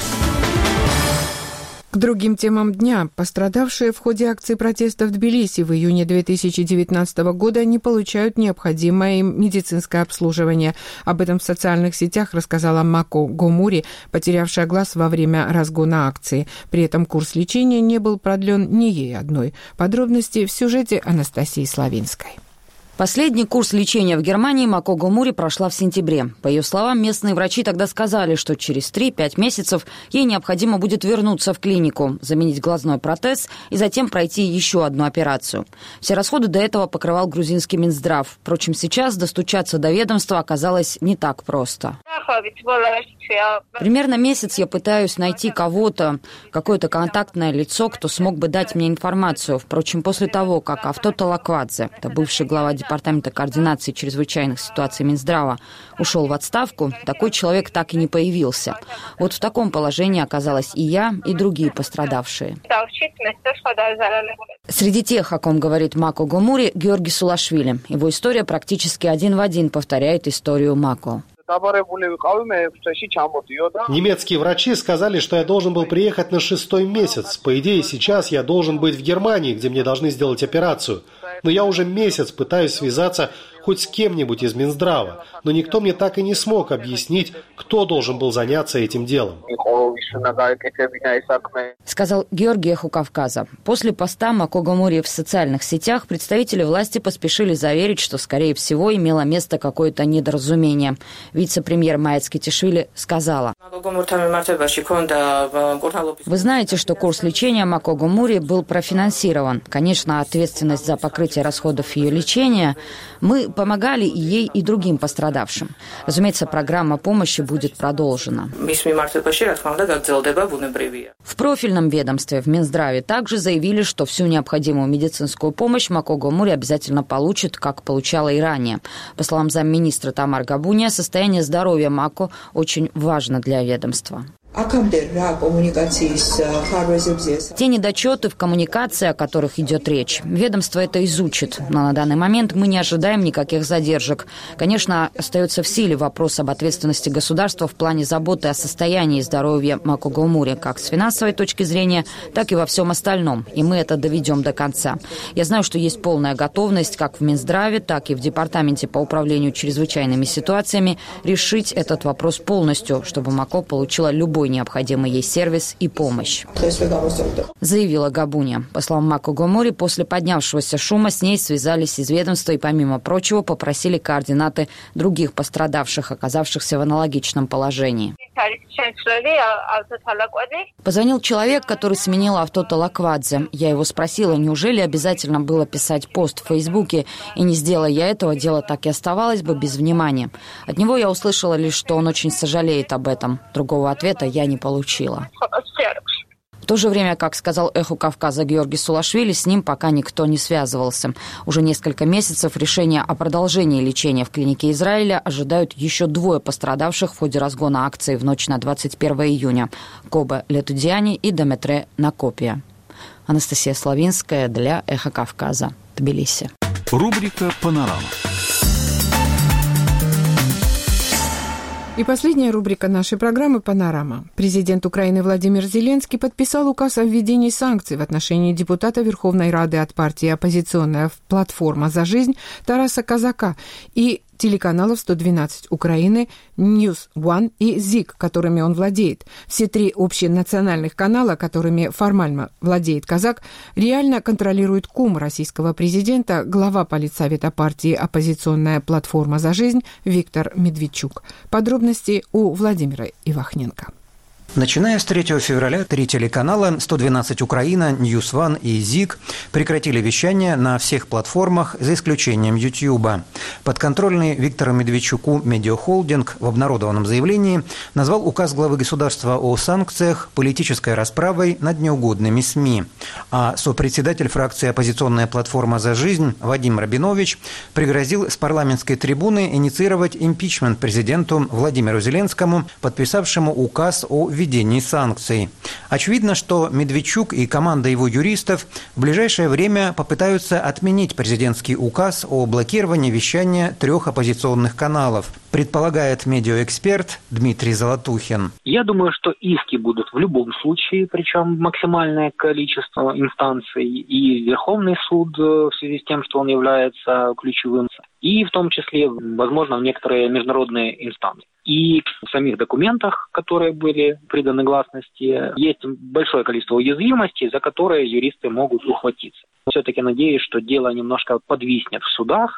Speaker 1: К другим темам дня. Пострадавшие в ходе акции протеста в Тбилиси в июне 2019 года не получают необходимое им медицинское обслуживание. Об этом в социальных сетях рассказала Мако Гомури, потерявшая глаз во время разгона акции. При этом курс лечения не был продлен ни ей одной. Подробности в сюжете Анастасии Славинской.
Speaker 19: Последний курс лечения в Германии Мако Гомури прошла в сентябре. По ее словам, местные врачи тогда сказали, что через 3-5 месяцев ей необходимо будет вернуться в клинику, заменить глазной протез и затем пройти еще одну операцию. Все расходы до этого покрывал грузинский Минздрав. Впрочем, сейчас достучаться до ведомства оказалось не так просто. Примерно месяц я пытаюсь найти кого-то, какое-то контактное лицо, кто смог бы дать мне информацию. Впрочем, после того, как Автото Лаквадзе, это бывший глава Департамента координации чрезвычайных ситуаций Минздрава, ушел в отставку, такой человек так и не появился. Вот в таком положении оказалась и я, и другие пострадавшие. Среди тех, о ком говорит Мако Гомури, Георгий Сулашвили. Его история практически один в один повторяет историю Мако.
Speaker 9: Немецкие врачи сказали, что я должен был приехать на 6-й месяц. По идее, сейчас я должен быть в Германии, где мне должны сделать операцию. Но я уже месяц пытаюсь связаться хоть с кем-нибудь из Минздрава. Но никто мне так и не смог объяснить, кто должен был заняться этим делом.
Speaker 19: Сказал Георгий Эху Кавказа. После поста Мако Гомури в социальных сетях представители власти поспешили заверить, что, скорее всего, имело место какое-то недоразумение. Вице-премьер Майя Цкетишвили сказала: «Вы знаете, что курс лечения Мако Гомури был профинансирован. Конечно, ответственность за покрытие расходов ее лечения. Мы помогали и ей, и другим пострадавшим. Разумеется, программа помощи будет продолжена». В профильном ведомстве в Минздраве также заявили, что всю необходимую медицинскую помощь Мако Гомури обязательно получит, как получала и ранее. По словам замминистра Тамар Габуния, состояние здоровья Мако очень важно для ведомства. Те недочеты в коммуникации, о которых идет речь, ведомство это изучит, но на данный момент мы не ожидаем никаких задержек. Конечно, остается в силе вопрос об ответственности государства в плане заботы о состоянии здоровья Мако Гомури, как с финансовой точки зрения, так и во всем остальном, и мы это доведем до конца. Я знаю, что есть полная готовность как в Минздраве, так и в Департаменте по управлению чрезвычайными ситуациями решить этот вопрос полностью, чтобы Мако получила любой необходимый ей сервис и помощь, заявила Габуния. По словам Мако Гомури, после поднявшегося шума с ней связались из ведомства и, помимо прочего, попросили координаты других пострадавших, оказавшихся в аналогичном положении. Позвонил человек, который сменил Автото Лаквадзе. Я его спросила, неужели обязательно было писать пост в Фейсбуке, и не сделая я этого, дело так и оставалось бы без внимания. От него я услышала лишь, что он очень сожалеет об этом. Другого ответа я не получила. В то же время, как сказал Эху Кавказа Георгий Сулашвили, с ним пока никто не связывался. Уже несколько месяцев решения о продолжении лечения в клинике Израиля ожидают еще 2 пострадавших в ходе разгона акции в ночь на 21 июня – Кобе Летудиани и Деметре Накопия. Анастасия Славинская для Эха Кавказа, Тбилиси.
Speaker 10: Рубрика «Панорама».
Speaker 1: И последняя рубрика нашей программы «Панорама». Президент Украины Владимир Зеленский подписал указ о введении санкций в отношении депутата Верховной Рады от партии «Оппозиционная платформа за жизнь» Тараса Казака и телеканалов 112 Украины, News One и ЗИК, которыми он владеет. Все 3 общенациональных канала, которыми формально владеет Казак, реально контролирует кум российского президента, глава политсовета партии «Оппозиционная платформа за жизнь» Виктор Медведчук. Подробности у Владимира Ивахненко.
Speaker 3: Начиная с 3 февраля 3 телеканала 112 Украина, News One и ЗИК прекратили вещание на всех платформах, за исключением Ютьюба. Подконтрольный Виктору Медведчуку медиахолдинг в обнародованном заявлении назвал указ главы государства о санкциях политической расправой над неугодными СМИ. А сопредседатель фракции «Оппозиционная платформа за жизнь» Вадим Рабинович пригрозил с парламентской трибуны инициировать импичмент президенту Владимиру Зеленскому, подписавшему указ о введении санкций. Очевидно, что Медведчук и команда его юристов в ближайшее время попытаются отменить президентский указ о блокировании вещания 3 оппозиционных каналов, предполагает медиаэксперт Дмитрий Золотухин.
Speaker 22: Я думаю, что иски будут в любом случае, причем максимальное количество инстанций, и Верховный суд в связи с тем, что он является ключевым, и в том числе, возможно, в некоторые международные инстанции. И в самих документах, которые были приданы гласности, есть большое количество уязвимостей, за которые юристы могут ухватиться. Все-таки надеюсь, что дело немножко подвиснет в судах,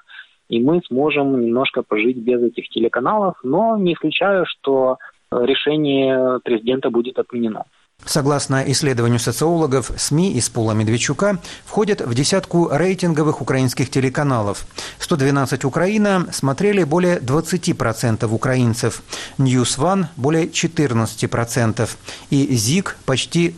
Speaker 22: и мы сможем немножко пожить без этих телеканалов, но не исключаю, что решение президента будет отменено.
Speaker 3: Согласно исследованию социологов, СМИ из пула Медведчука входят в десятку рейтинговых украинских телеканалов. 112 Украина смотрели более 20% украинцев, News One – более 14% и ЗИК – почти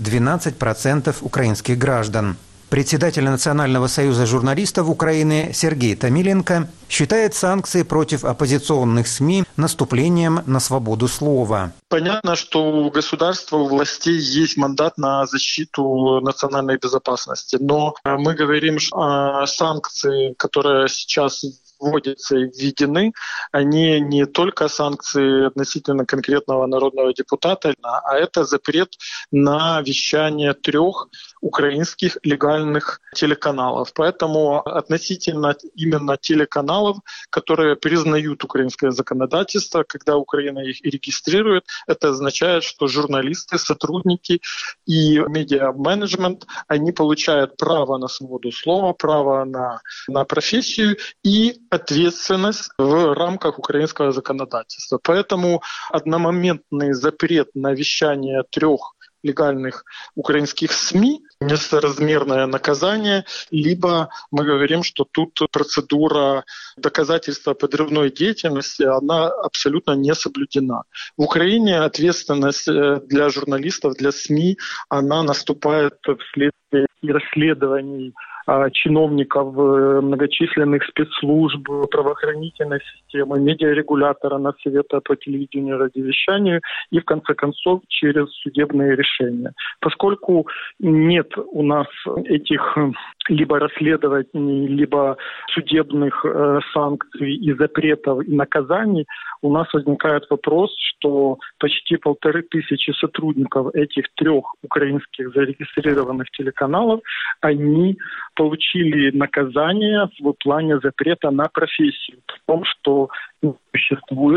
Speaker 3: 12% украинских граждан. Председатель Национального союза журналистов Украины Сергей Томиленко считает санкции против оппозиционных СМИ наступлением на свободу слова.
Speaker 11: Понятно, что у государства, у властей есть мандат на защиту национальной безопасности, но мы говорим о санкции, которые сейчас вводятся и введены, они не только санкции относительно конкретного народного депутата, а это запрет на вещание 3 украинских легальных телеканалов. Поэтому относительно именно телеканалов, которые признают украинское законодательство, когда Украина их и регистрирует, это означает, что журналисты, сотрудники и медиа-менеджмент, они получают право на свободу слова, право на профессию и ответственность в рамках украинского законодательства. Поэтому одномоментный запрет на вещание 3 легальных украинских СМИ, несоразмерное наказание, либо мы говорим, что тут процедура доказательства подрывной деятельности, она абсолютно не соблюдена. В Украине ответственность для журналистов, для СМИ, она наступает вследствие расследований чиновников многочисленных спецслужб, правоохранительной системы, медиарегулятора, Надсовета по телевидению и радиовещанию и, в конце концов, через судебные решения. Поскольку нет у нас этих либо расследований, либо судебных санкций и запретов и наказаний, у нас возникает вопрос, что почти 1500 сотрудников этих 3 украинских зарегистрированных телеканалов, они получили наказание в плане запрета на профессию, в том, что существует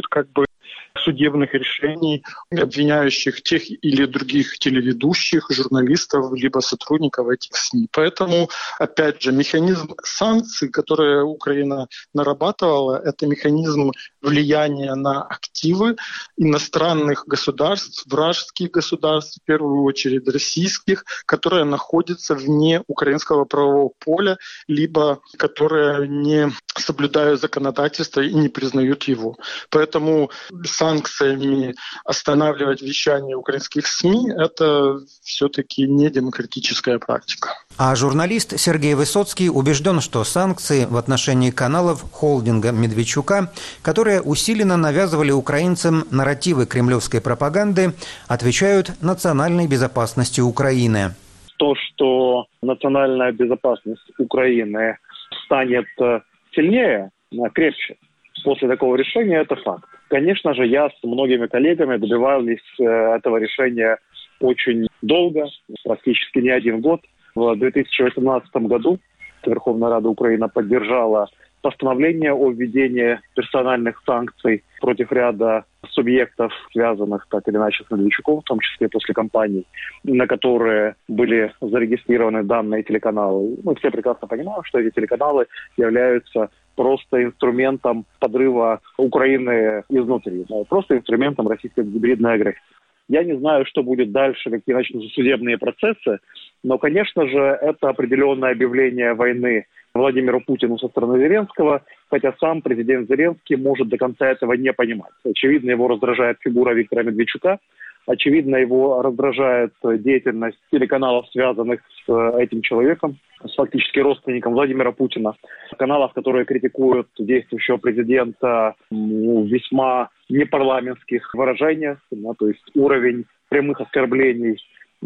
Speaker 11: судебных решений, обвиняющих тех или других телеведущих, журналистов, либо сотрудников этих СМИ. Поэтому, опять же, механизм санкций, который Украина нарабатывала, это механизм влияния на активы иностранных государств, вражеских государств, в первую очередь российских, которые находятся вне украинского правового поля, либо которые не соблюдают законодательство и не признают его. Поэтому санкциями останавливать вещание украинских СМИ – это все-таки не демократическая практика.
Speaker 3: А журналист Сергей Высоцкий убежден, что санкции в отношении каналов холдинга Медведчука, которые усиленно навязывали украинцам нарративы кремлевской пропаганды, отвечают национальной безопасности Украины.
Speaker 13: То, что национальная безопасность Украины станет сильнее, крепче после такого решения, это факт. Конечно же, я с многими коллегами добивались этого решения очень долго, практически не 1 год. В 2018 году Верховная Рада Украины поддержала постановление о введении персональных санкций против ряда субъектов, связанных так или иначе с Медведчуком, в том числе после кампаний, на которые были зарегистрированы данные телеканалы. Мы все прекрасно понимаем, что эти телеканалы являются просто инструментом подрыва Украины изнутри, просто инструментом российской гибридной агрессии. Я не знаю, что будет дальше, какие начнутся судебные процессы, но, конечно же, это определенное объявление войны Владимиру Путину со стороны Зеленского, хотя сам президент Зеленский может до конца этого не понимать. Очевидно, его раздражает фигура Виктора Медведчука, очевидно, его раздражает деятельность телеканалов, связанных с этим человеком, с фактически родственником Владимира Путина, каналов, которые критикуют действующего президента в весьма непарламентских выражениях, то есть уровень прямых оскорблений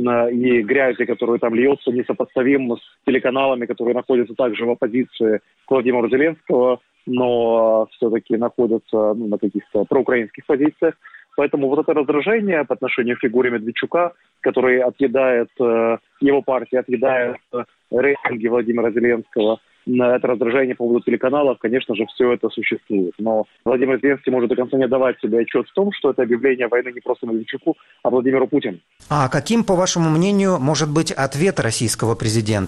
Speaker 13: и грязи, которая там льется, несопоставим с телеканалами, которые находятся также в оппозиции к Владимиру Зеленскому, но все-таки находятся на каких-то проукраинских позициях. Поэтому вот это раздражение по отношению к фигуре Медведчука, который отъедает, его партия отъедает рейтинги Владимира Зеленского, это раздражение по поводу телеканалов, конечно же, все это существует. Но Владимир Зеленский может до конца не давать себе отчет в том, что это объявление войны не просто Медведчуку, а Владимиру Путину.
Speaker 3: А каким, по вашему мнению, может быть ответ российского президента?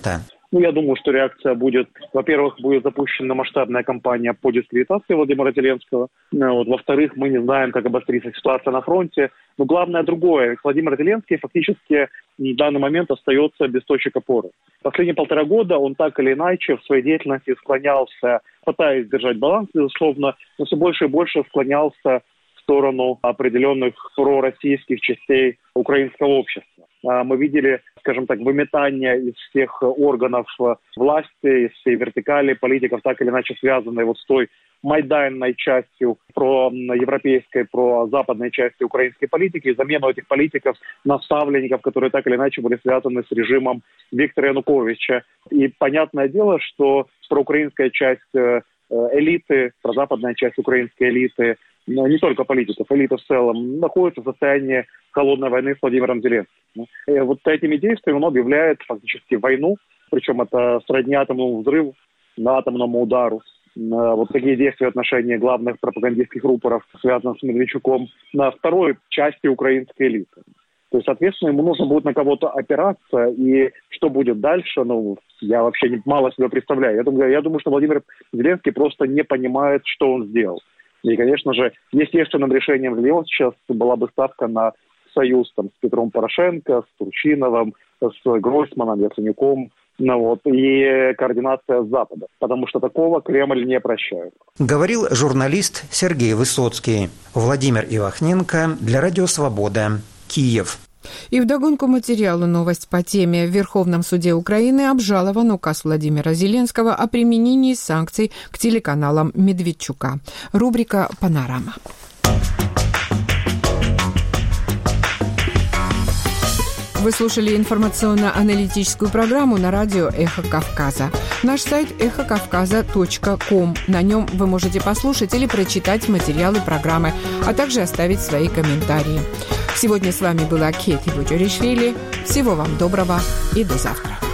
Speaker 13: Я думаю, что реакция будет, во-первых, будет запущена масштабная кампания по дискредитации Владимира Зеленского. Во-вторых, мы не знаем, как обострится ситуация на фронте. Но главное другое. Владимир Зеленский фактически в данный момент остается без точек опоры. Последние 1,5 года он так или иначе в своей деятельности склонялся, пытаясь держать баланс, безусловно, но все больше и больше склонялся в сторону определенных пророссийских частей украинского общества. Мы видели, скажем так, выметание из всех органов власти, из всей вертикали политиков, так или иначе связанные с той майданной частью проевропейской, прозападной части украинской политики, и замену этих политиков на ставленников, которые так или иначе были связаны с режимом Виктора Януковича. И понятное дело, что проукраинская часть элиты, прозападная часть украинской элиты, не только политиков, элита в целом, находится в состоянии холодной войны с Владимиром Зеленским. И этими действиями он объявляет фактически войну, причем это сродни атомному взрыву, атомному удару. Такие действия в отношении главных пропагандистских рупоров, связанных с Медведчуком, на второй части украинской элиты. То есть, соответственно, ему нужно будет на кого-то опираться, и что будет дальше, я вообще мало себе представляю. Я думаю, что Владимир Зеленский просто не понимает, что он сделал. И, конечно же, естественным решением для него сейчас была бы ставка на союз с Петром Порошенко, с Турчиновым, с Гройсманом, Яценюком, и координация с Запада, потому что такого Кремль не прощает.
Speaker 3: Говорил журналист Сергей Высоцкий. Владимир Ивахненко для Радио Свобода, Киев.
Speaker 1: И вдогонку материалу новость по теме. В Верховном суде Украины обжалован указ Владимира Зеленского о применении санкций к телеканалам Медведчука. Рубрика «Панорама». Вы слушали информационно-аналитическую программу на радио «Эхо Кавказа». Наш сайт эхокавказа.ком. На нем вы можете послушать или прочитать материалы программы, а также оставить свои комментарии. Сегодня с вами была Кети Буджаришвили. Всего вам доброго и до завтра.